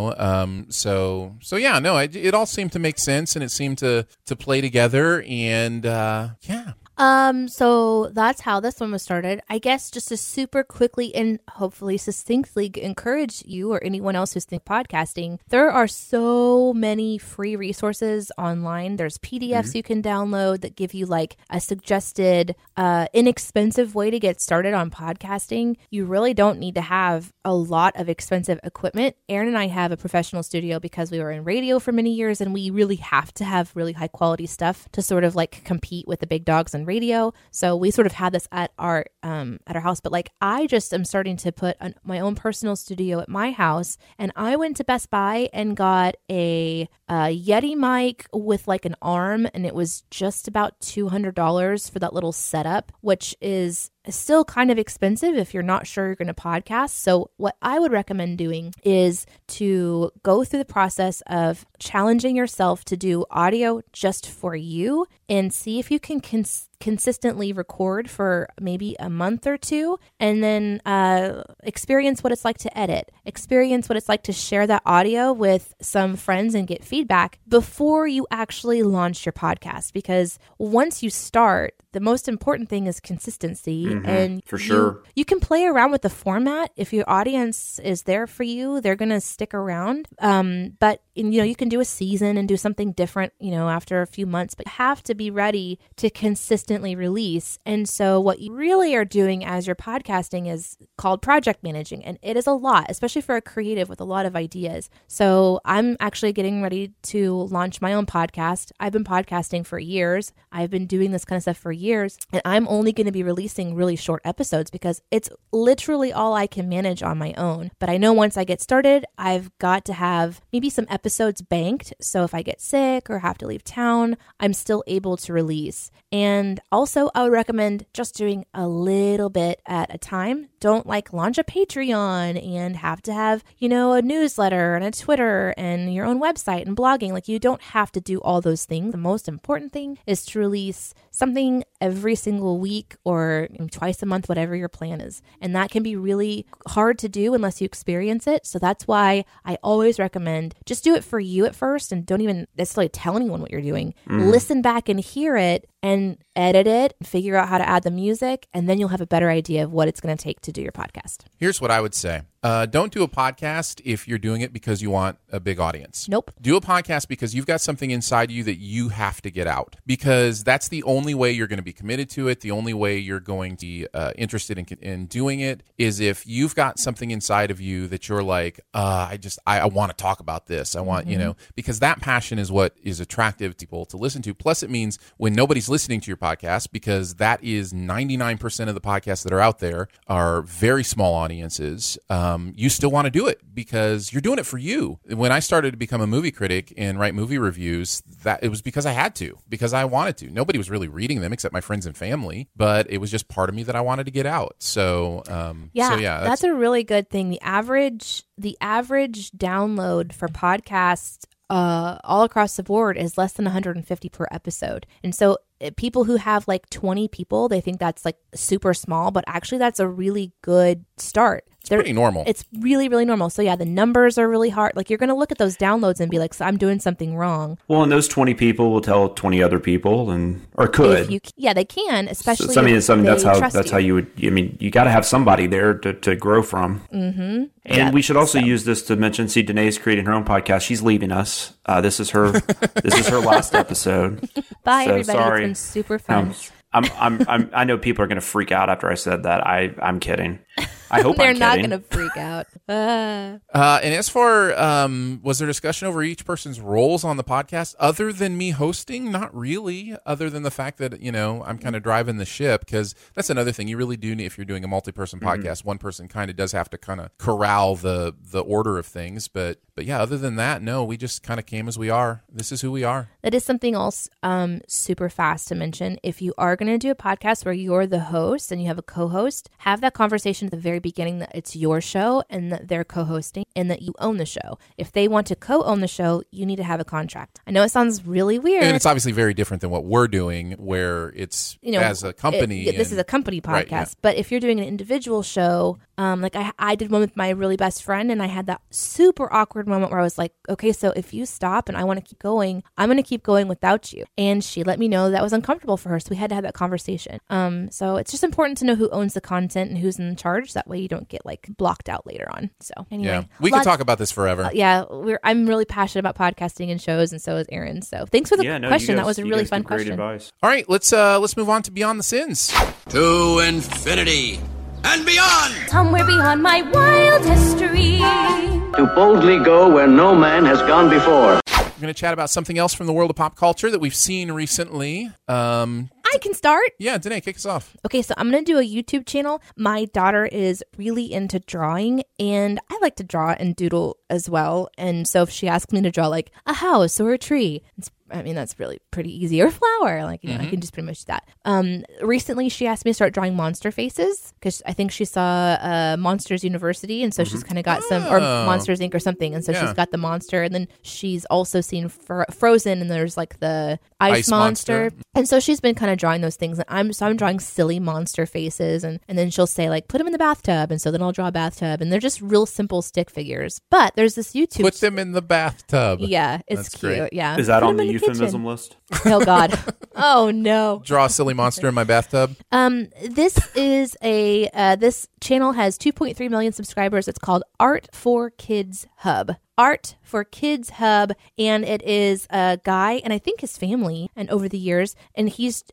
So yeah, no, it all seemed to make sense and it seemed to play together and yeah. So that's how this one was started. I guess just to super quickly and hopefully succinctly encourage you or anyone else who's thinking podcasting, there are so many free resources online. There's PDFs you can download that give you like a suggested, inexpensive way to get started on podcasting. You really don't need to have a lot of expensive equipment. Aaron and I have a professional studio because we were in radio for many years and we really have to have really high quality stuff to sort of like compete with the big dogs and radio. So we sort of had this at our house, but like I just am starting to put my own personal studio at my house, and I went to Best Buy and got a Yeti mic with like an arm, and it was just about $200 for that little setup, which is still kind of expensive if you're not sure you're going to podcast. So what I would recommend doing is to go through the process of challenging yourself to do audio just for you and see if you can consistently record for maybe a month or two, and then experience what it's like to edit, experience what it's like to share that audio with some friends and get feedback before you actually launch your podcast. Because once you start, the most important thing is consistency. And for sure, you can play around with the format. If your audience is there for you, they're going to stick around. But you can do a season and do something different, after a few months, but you have to be ready to consistently release. And so what you really are doing as you're podcasting is called project managing. And it is a lot, especially for a creative with a lot of ideas. So I'm actually getting ready to launch my own podcast. I've been podcasting for years. I've been doing this kind of stuff for years. And I'm only going to be releasing really short episodes because it's literally all I can manage on my own. But I know once I get started, I've got to have maybe some episodes banked. So if I get sick or have to leave town, I'm still able to release. And also I would recommend just doing a little bit at a time. Don't launch a Patreon and have to have, a newsletter and a Twitter and your own website and blogging. You don't have to do all those things. The most important thing is to release something every single week or twice a month, whatever your plan is. And that can be really hard to do unless you experience it. So that's why I always recommend just do it for you at first and don't even necessarily tell anyone what you're doing. Listen back and hear it and edit it, figure out how to add the music, and then you'll have a better idea of what it's going to take to do your podcast. Here's what I would say. Don't do a podcast if you're doing it because you want a big audience. Nope. Do a podcast because you've got something inside you that you have to get out, because that's the only way you're going to be committed to it, the only way you're going be interested in doing it is if you've got something inside of you that you're like, I want to talk about this. I want, because that passion is what is attractive to people to listen to. Plus, it means when nobody's listening to your podcast, because that is 99% of the podcasts that are out there are very small audiences, you still want to do it because you're doing it for you. When I started to become a movie critic and write movie reviews, that it was because I had to, because I wanted to. Nobody was really reading them except my friends and family, but it was just part of me that I wanted to get out. So, that's a really good thing. The average download for podcasts all across the board is less than 150 per episode. And so people who have like 20 people, they think that's like super small, but actually that's a really good start. It's pretty normal. It's really, really normal. So yeah, the numbers are really hard. Like you're going to look at those downloads and be like, so I'm doing something wrong. Well, and those 20 people will tell 20 other people or could. They can, especially that's how you would, you got to have somebody there to grow from. Mm-hmm. And we should also use this to mention, Danae's creating her own podcast. She's leaving us. This is her last episode. Bye, so, everybody. Sorry. It's been super fun. I know people are going to freak out after I said that. I'm kidding. I hope they're I'm not kidding. going to freak out. And as for, was there discussion over each person's roles on the podcast other than me hosting? Not really, other than the fact that, I'm kind of driving the ship, because that's another thing. You really do need, if you're doing a multi-person podcast, one person kind of does have to kind of corral the order of things. But yeah, other than that, no, we just kind of came as we are. This is who we are. That is something else super fast to mention. If you are going to do a podcast where you're the host and you have a co-host, have that conversation at the very beginning that it's your show and that they're co-hosting and that you own the show. If they want to co-own the show, you need to have a contract. I know it sounds really weird. And it's obviously very different than what we're doing, where it's as a company. This is a company podcast. Right, yeah. But if you're doing an individual show, like I did one with my really best friend, and I had that super awkward moment where I was like, okay, so if you stop and I want to keep going, I'm going to keep going without you. And she let me know that was uncomfortable for her. So we had to have that conversation. So it's just important to know who owns the content and who's in charge. That way you don't get like blocked out later on. So anyway, we could talk about this forever. I'm really passionate about podcasting and shows, and so is Aaron. So thanks for the question. That was a really fun question. Advice. All right, let's move on to Beyond the Sins. To infinity and beyond. Somewhere beyond my wild history. To boldly go where no man has gone before. We're going to chat about something else from the world of pop culture that we've seen recently. I can start. Yeah, Danae, kick us off. Okay, so I'm going to do a YouTube channel. My daughter is really into drawing, and I like to draw and doodle as well. And so if she asks me to draw like a house or a tree, that's really pretty easy. Or a flower. Like, I can just pretty much do that. Recently, she asked me to start drawing monster faces because I think she saw Monsters University. And so she's kind of got or Monsters Inc. or something. And so she's got the monster. And then she's also seen Frozen, and there's like the ice monster. And so she's been kind of drawing those things. And I'm drawing silly monster faces. And then she'll say like, put them in the bathtub. And so then I'll draw a bathtub. And they're just real simple stick figures. But there's this YouTube. Put them in the bathtub. Yeah, it's That's cute. Great. Yeah. Is that on the euphemism list? Oh God. Oh no. Draw a silly monster in my bathtub. This is this channel has 2.3 million subscribers. It's called Art for Kids Hub. Art for Kids Hub, and it is a guy, and I think his family, and over the years, and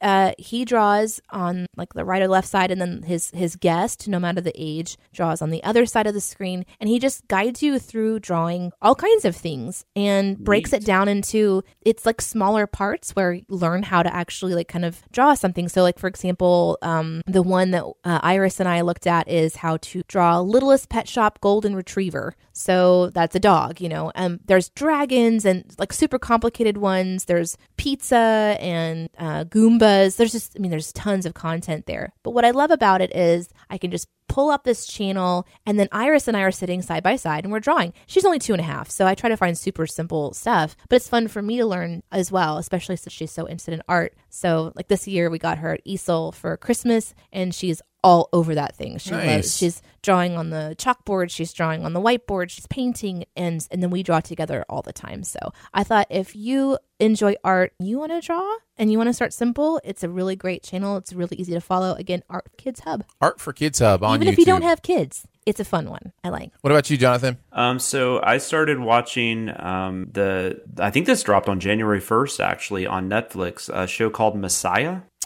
he draws on like the right or left side, and then his guest, no matter the age, draws on the other side of the screen, and he just guides you through drawing all kinds of things and breaks it down into, it's like smaller parts where you learn how to actually like kind of draw something. So like, for example, the one that Iris and I looked at is how to draw Littlest Pet Shop Golden Retriever. So that's a dog. There's dragons and like super complicated ones. There's pizza and Goombas. There's tons of content there. But what I love about it is I can just pull up this channel, and then Iris and I are sitting side by side and we're drawing. She's only 2.5, so I try to find super simple stuff, but it's fun for me to learn as well, especially since she's so interested in art. So like this year we got her easel for Christmas, and she's all over that thing. She's drawing on the chalkboard, she's drawing on the whiteboard, she's painting, and then we draw together all the time. So I thought if you enjoy art, you want to draw, and you want to start simple, it's a really great channel. It's really easy to follow. Again, Art for Kids Hub. Art for Kids Hub on YouTube. Even if you don't have kids, it's a fun one. I like. What about you, Jonathan? So I started watching I think this dropped on January 1st, actually, on Netflix, a show called Messiah.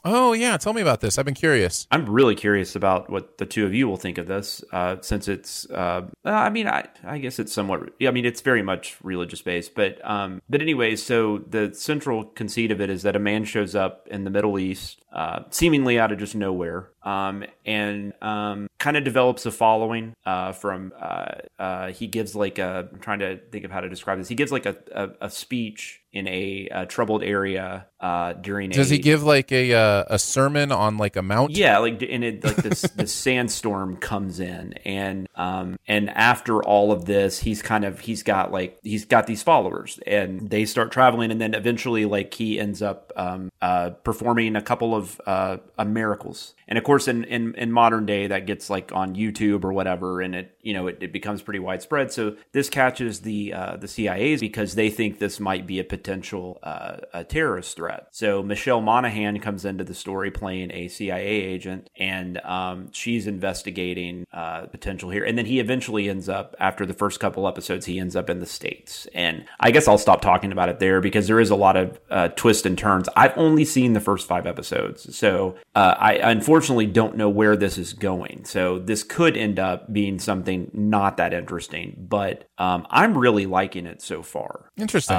Oh, yeah. Tell me about this. I've been curious. I'm really curious about what the two of you will think of this, since it's, I guess it's somewhat, it's very much religious based, but anyway, so the central conceit of it is that a man shows up in the Middle East, seemingly out of just nowhere, and kind of develops a following he gives like I'm trying to think of how to describe this. He gives like a speech in a troubled area during. Does he give like a sermon on like a mount? Yeah, like in it, like this sandstorm comes in, and after all of this, he's got these followers, and they start traveling, and then eventually like he ends up performing a couple of miracles. And of course, in modern day, that gets like on YouTube or whatever, and it becomes pretty widespread. So this catches the CIA because they think this might be a potential a terrorist threat. So Michelle Monaghan comes into the story playing a CIA agent, and she's investigating potential here. And then he eventually ends up, after the first couple episodes, he ends up in the States. And I guess I'll stop talking about it there because there is a lot of twists and turns. I've only seen the first 5 episodes, so I unfortunately don't know where this is going. So this could end up being something not that interesting, but I'm really liking it so far. Interesting.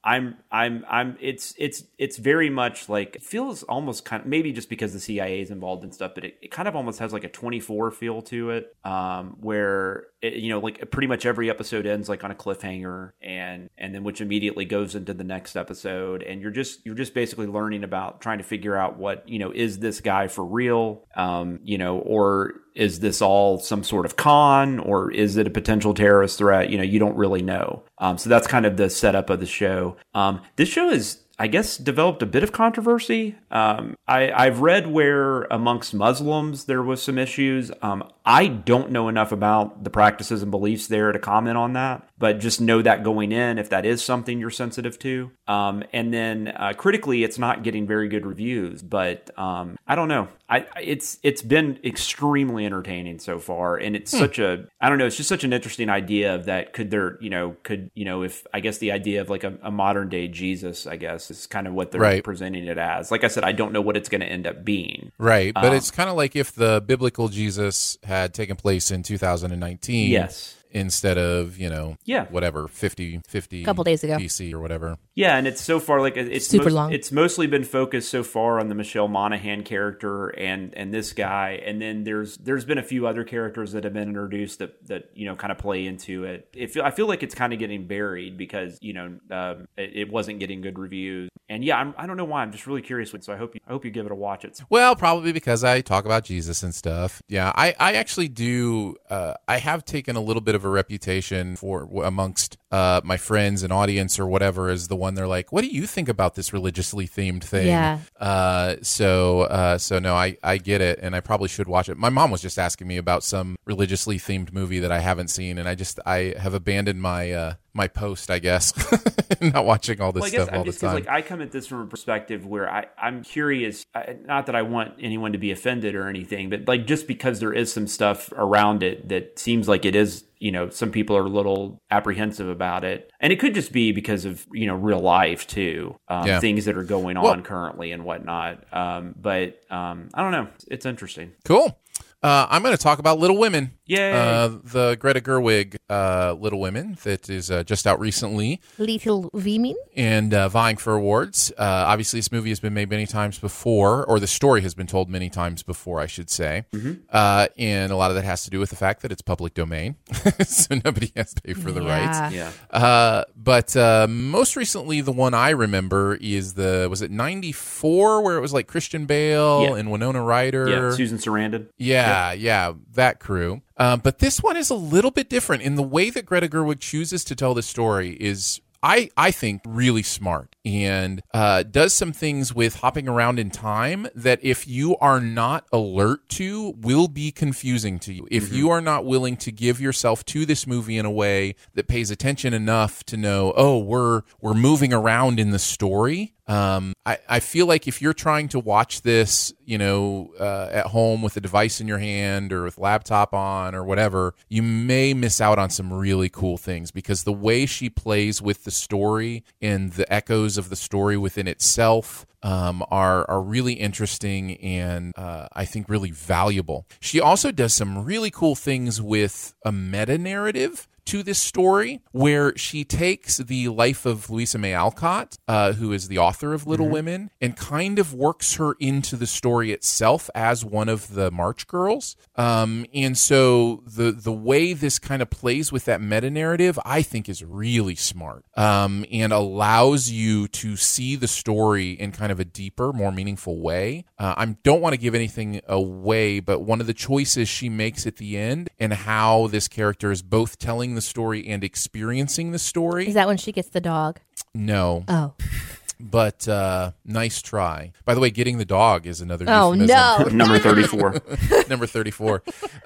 It's very much like, it feels almost kind of, maybe just because the CIA is involved and stuff, but it kind of almost has like a 24 feel to it, where like pretty much every episode ends like on a cliffhanger, and then which immediately goes into the next episode, and you're just basically learning about trying to figure out what, is this guy for real, or is this all some sort of con, or is it a potential terrorist threat? You don't really know. So that's kind of the setup of the show. This show is, I guess, developed a bit of controversy. I've read where amongst Muslims there was some issues. I don't know enough about the practices and beliefs there to comment on that, but just know that going in, if that is something you're sensitive to. And then critically, it's not getting very good reviews, but I don't know. It's been extremely entertaining so far, and it's it's just such an interesting idea of that. If I guess the idea of like a modern day Jesus, I guess, is kind of what they're presenting it as. Like I said, I don't know what it's going to end up being. Right, but it's kind of like if the biblical Jesus had taken place in 2019. Yes. Instead of, whatever, 50 couple days ago BC or whatever. Yeah, and it's so far like it's super long. It's mostly been focused so far on the Michelle Monaghan character and this guy, and then there's been a few other characters that have been introduced that kind of play into it. I feel like it's kind of getting buried because it wasn't getting good reviews, and I don't know why. I'm just really curious, so I hope you give it a watch. Well, probably because I talk about Jesus and stuff. Yeah, I actually do. I have taken a little bit of a reputation for amongst my friends and audience or whatever as the one they're like, what do you think about this religiously themed thing? Yeah. So no, I get it, and I probably should watch it. My mom was just asking me about some religiously themed movie that I haven't seen, and I have abandoned my my post, I guess, not watching all this stuff all the time. Like, I come at this from a perspective where I'm curious, not that I want anyone to be offended or anything, but like just because there is some stuff around it that seems like it is, some people are a little apprehensive about it. And it could just be because of, real life too, things that are going on currently and whatnot. But I don't know. It's interesting. Cool. I'm going to talk about Little Women. Yay! The Greta Gerwig Little Women that is just out recently. Little Women. And vying for awards. Obviously, this movie has been made many times before, or the story has been told many times before, I should say. Mm-hmm. And a lot of that has to do with the fact that it's public domain, so nobody has to pay for the rights. Yeah. But most recently, the one I remember is was it 94, where it was like Christian Bale and Winona Ryder? Yeah, Susan Sarandon. Yeah, that crew. But this one is a little bit different in the way that Greta Gerwig chooses to tell the story is, I think, really smart, and does some things with hopping around in time that if you are not alert to will be confusing to you. If you are not willing to give yourself to this movie in a way that pays attention enough to know, we're moving around in the story, I feel like if you're trying to watch this, at home with a device in your hand or with laptop on or whatever, you may miss out on some really cool things, because the way she plays with the story and the echoes of the story within itself are really interesting and I think really valuable. She also does some really cool things with a meta-narrative to this story, where she takes the life of Louisa May Alcott, who is the author of Little Women, and kind of works her into the story itself as one of the March Girls. And so the way this kind of plays with that meta-narrative, I think is really smart, and allows you to see the story in kind of a deeper, more meaningful way. I don't want to give anything away, but one of the choices she makes at the end and how this character is both telling the story and experiencing the story. Is that when she gets the dog? No. Oh. But nice try. By the way, getting the dog is another euphemism. No. Number 34. Number 34.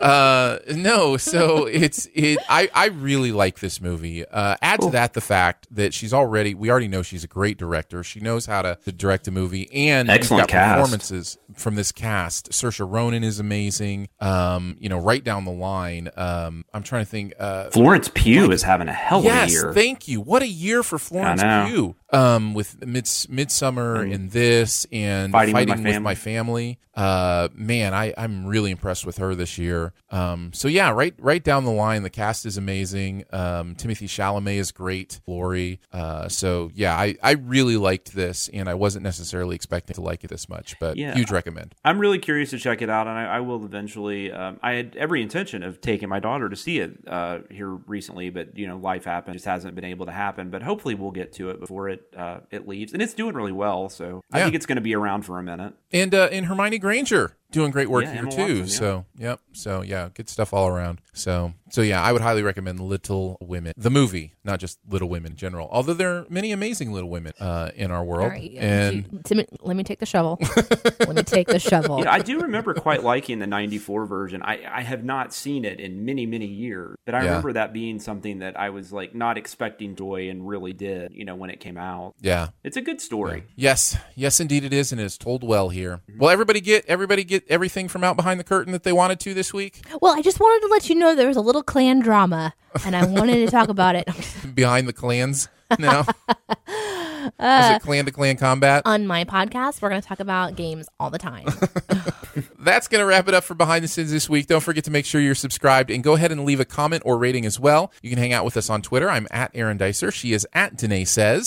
No, so I really like this movie. Add to that the fact that we already know she's a great director. She knows how to direct a movie, and excellent cast. Performances from this cast. Saoirse Ronan is amazing. Right down the line. I'm trying to think. Florence Pugh is having a hell of a year. Yes, thank you. What a year for Florence Pugh. With Midsummer and this and Fighting with My Family. Man, I'm really impressed with her this year. So yeah, right down the line, the cast is amazing. Timothée Chalamet is great. Lori. So yeah, I really liked this, and I wasn't necessarily expecting to like it this much, but huge recommend. I'm really curious to check it out, and I will eventually. I had every intention of taking my daughter to see it here recently, but life happened. It just hasn't been able to happen, but hopefully we'll get to it before it leaves, and it's doing really well, so I think it's going to be around for a minute. And Hermione Granger doing great work here too. Watson, So good stuff all around. So yeah, I would highly recommend Little Women, the movie, not just Little Women in general. Although there are many amazing Little Women in our world. Right, let me take the shovel. Let me take the shovel. I do remember quite liking the '94 version. I have not seen it in many, many years, but I remember that being something that I was like not expecting joy and really did. When it came out. Yeah, it's a good story. Yeah. Yes, indeed it is, and it's told well here. Well, everybody get everything from Out Behind the Curtain that they wanted to this week? Well, I just wanted to let you know there was a little clan drama, and I wanted to talk about it. Behind the clans now? Is it clan-to-clan combat? On my podcast, we're going to talk about games all the time. That's going to wrap it up for Behind the Sins this week. Don't forget to make sure you're subscribed, and go ahead and leave a comment or rating as well. You can hang out with us on Twitter. I'm at Aaron Dicer. She is at Danae Says.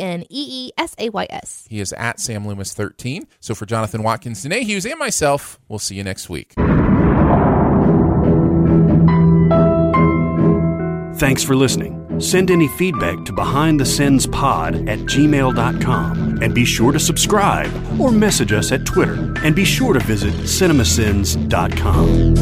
DENEESAYS. He is at Sam Loomis 13. So for Jonathan Watkins, Danae Hughes, and myself, we'll see you next week. Thanks for listening. Send any feedback to behindthescenspod@gmail.com, and be sure to subscribe or message us at Twitter, and be sure to visit cinemasins.com.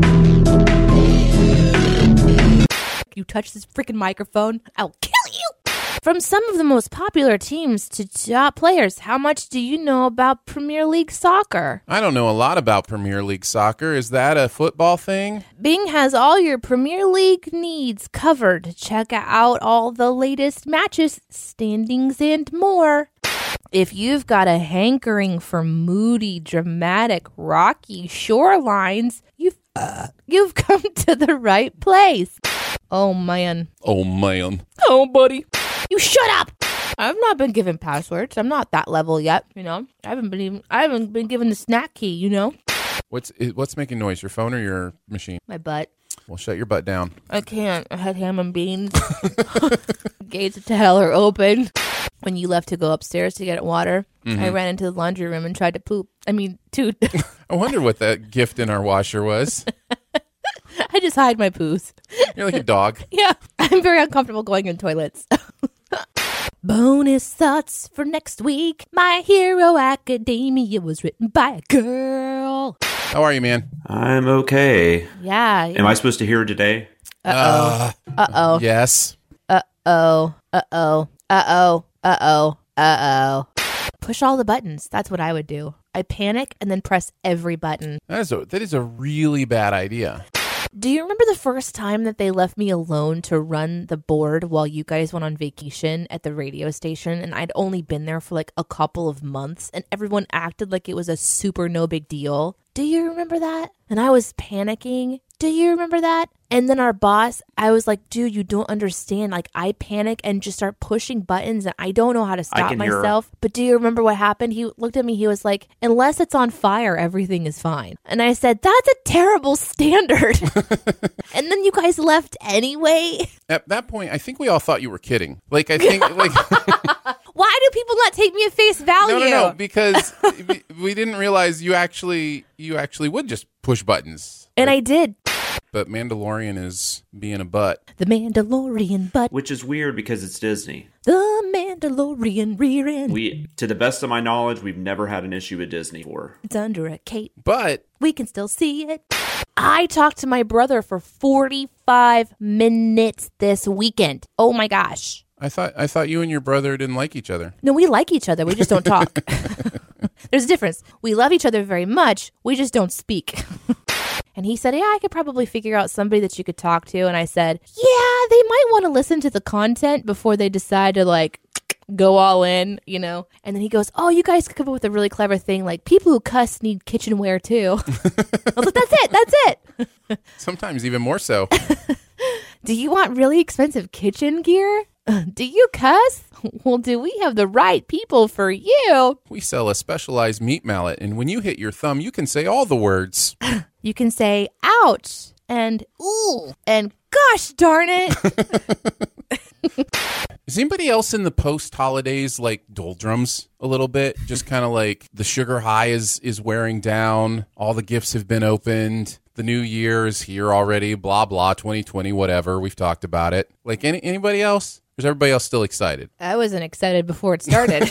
You touch this freaking microphone, I'll kill you. From some of the most popular teams to top players, how much do you know about Premier League soccer? I don't know a lot about Premier League soccer. Is that a football thing? Bing has all your Premier League needs covered. Check out all the latest matches, standings, and more. If you've got a hankering for moody, dramatic, rocky shorelines, you've come to the right place. Oh, man. Oh, man. Oh, buddy. You shut up! I've not been given passwords. I'm not that level yet, I haven't been given the snack key, What's making noise? Your phone or your machine? My butt. Well, shut your butt down. I can't. I had ham and beans. Gates of hell are open. When you left to go upstairs to get water, I ran into the laundry room and tried to poop. Toot. I wonder what that gift in our washer was. I just hide my poos. You're like a dog. Yeah. I'm very uncomfortable going in toilets. Bonus thoughts for next week. My Hero Academia was written by a girl. How are you, man? I'm okay. Yeah. Am I supposed to hear it today? Uh-oh. Uh-oh. Yes. Uh-oh. Uh-oh. Uh-oh. Uh-oh. Uh-oh. Push all the buttons. That's what I would do. I panic and then press every button. That is a really bad idea. Do you remember the first time that they left me alone to run the board while you guys went on vacation at the radio station, and I'd only been there for like a couple of months, and everyone acted like it was a super no big deal? Do you remember that? And I was panicking. Do you remember that? And then our boss, I was like, dude, you don't understand. Like, I panic and just start pushing buttons, and I don't know how to stop myself. But do you remember what happened? He looked at me. He was like, unless it's on fire, everything is fine. And I said, that's a terrible standard. And then you guys left anyway. At that point, I think we all thought you were kidding. Like, I think, like... Why do people not take me at face value? No, because we didn't realize you actually would just push buttons. And I did. But Mandalorian is being a butt. The Mandalorian butt. Which is weird because it's Disney. The Mandalorian rear end. To the best of my knowledge, we've never had an issue with Disney before. It's under a cape. But we can still see it. I talked to my brother for 45 minutes this weekend. Oh my gosh. I thought you and your brother didn't like each other. No, we like each other. We just don't talk. There's a difference. We love each other very much. We just don't speak. And he said, yeah, I could probably figure out somebody that you could talk to. And I said, yeah, they might want to listen to the content before they decide to like go all in, you know? And then he goes, oh, you guys could come up with a really clever thing. Like, people who cuss need kitchenware too. I was like, that's it. Sometimes even more so. Do you want really expensive kitchen gear? Do you cuss? Well, do we have the right people for you? We sell a specialized meat mallet, and when you hit your thumb, you can say all the words. You can say, ouch, and ooh, and gosh darn it. Is anybody else in the post-holidays like doldrums a little bit? Just kind of like the sugar high is wearing down, all the gifts have been opened, the new year is here already, blah, blah, 2020, whatever, we've talked about it. Like anybody else? Or is everybody else still excited? I wasn't excited before it started.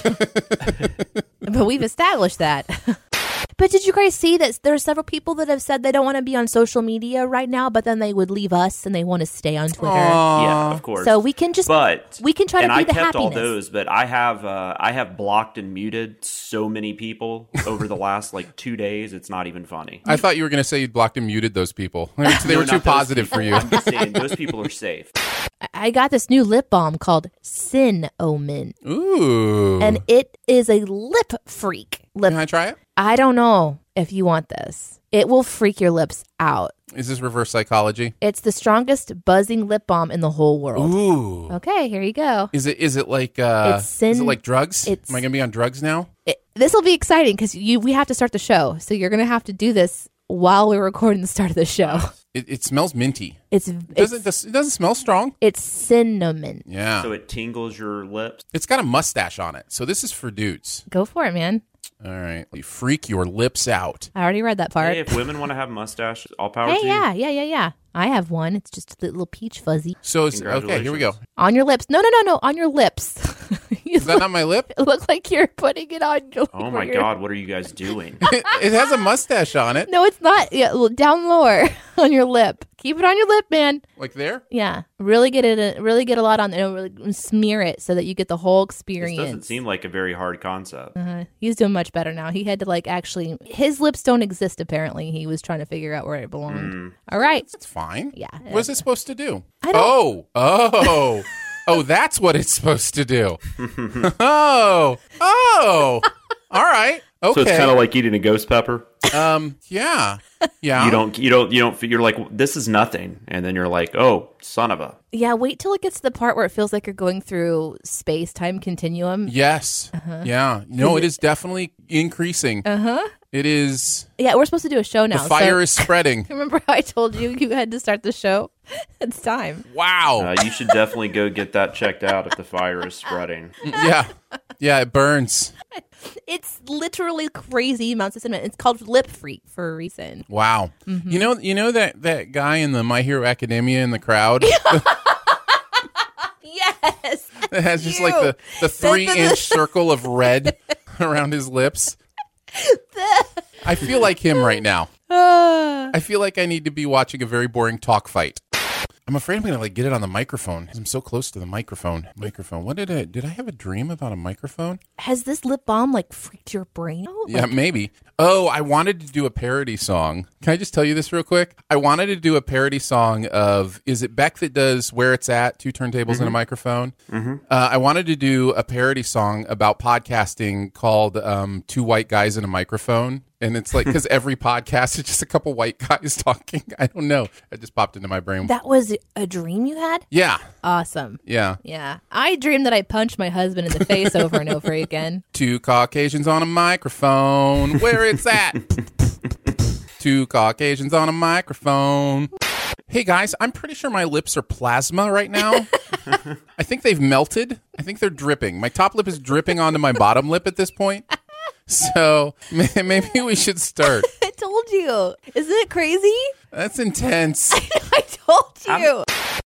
But we've established that. But did you guys see that there are several people that have said they don't want to be on social media right now, but then they would leave us and they want to stay on Twitter? Yeah, of course. So we can try to be the happiness. And I kept all those, but I have blocked and muted so many people over the last like 2 days. It's not even funny. I thought you were going to say you blocked and muted those people. They were too positive for you. I'm just saying, those people are safe. I got this new lip balm called Cinnamon. Ooh. And it is a lip freak. Can I try it? I don't know if you want this. It will freak your lips out. Is this reverse psychology? It's the strongest buzzing lip balm in the whole world. Ooh. Okay, here you go. Is it like is it like drugs? Am I going to be on drugs now? This will be exciting because we have to start the show. So you're going to have to do this while we're recording the start of the show. It smells minty. It doesn't smell strong. It's cinnamon. Yeah. So it tingles your lips. It's got a mustache on it. So this is for dudes. Go for it, man. All right. You freak your lips out. I already read that part. Hey, if women want to have mustaches, all power to you. Yeah. I have one. It's just a little peach fuzzy. So, okay, here we go. On your lips. No. On your lips. Is that not my lip? It looks like you're putting it on your Oh my God, what are you guys doing? It has a mustache on it. No, it's not. Yeah, down lower on your lip. Keep it on your lip, man. Like there? Yeah. Really get a lot on there. Really smear it so that you get the whole experience. This doesn't seem like a very hard concept. He's doing much better now. He had to his lips don't exist apparently. He was trying to figure out where it belonged. All right. That's fine. Yeah. What is it supposed to do? I don't Oh, that's what it's supposed to do. Oh, all right. Okay. So it's kind of like eating a ghost pepper. Yeah. You don't. You're like, this is nothing, and then you're like, oh, son of a. Yeah. Wait till it gets to the part where it feels like you're going through space-time continuum. Yes. Yeah. No, it is definitely increasing. It is. Yeah, we're supposed to do a show now. The fire is spreading. Remember how I told you had to start the show? It's time. Wow. You should definitely go get that checked out if the fire is spreading. Yeah, it burns. It's literally crazy amounts of cinnamon. It's called Lip Freak for a reason. Wow. Mm-hmm. You know that guy in the My Hero Academia in the crowd? Yes. It has just like the 3-inch circle of red around his lips. I feel like him right now. I feel like I need to be watching a very boring talk fight. I'm afraid I'm going to like get it on the microphone because I'm so close to the microphone. What did I have a dream about a microphone? Has this lip balm like freaked your brain out? Yeah, maybe. Oh, I wanted to do a parody song. Can I just tell you this real quick? I wanted to do a parody song of, is it Beck that does Where It's At, 2 turntables and a microphone? I wanted to do a parody song about podcasting called 2 White Guys and a Microphone. And it's like, because every podcast is just a couple white guys talking. I don't know. It just popped into my brain. That was a dream you had? Yeah. Awesome. Yeah. Yeah. I dreamed that I punched my husband in the face over and over again. 2 Caucasians on a microphone. Where it's at. 2 Caucasians on a microphone. Hey guys, I'm pretty sure my lips are plasma right now. I think they've melted. I think they're dripping. My top lip is dripping onto my bottom lip at this point. So maybe we should start. I told you. Isn't it crazy? That's intense. I told you.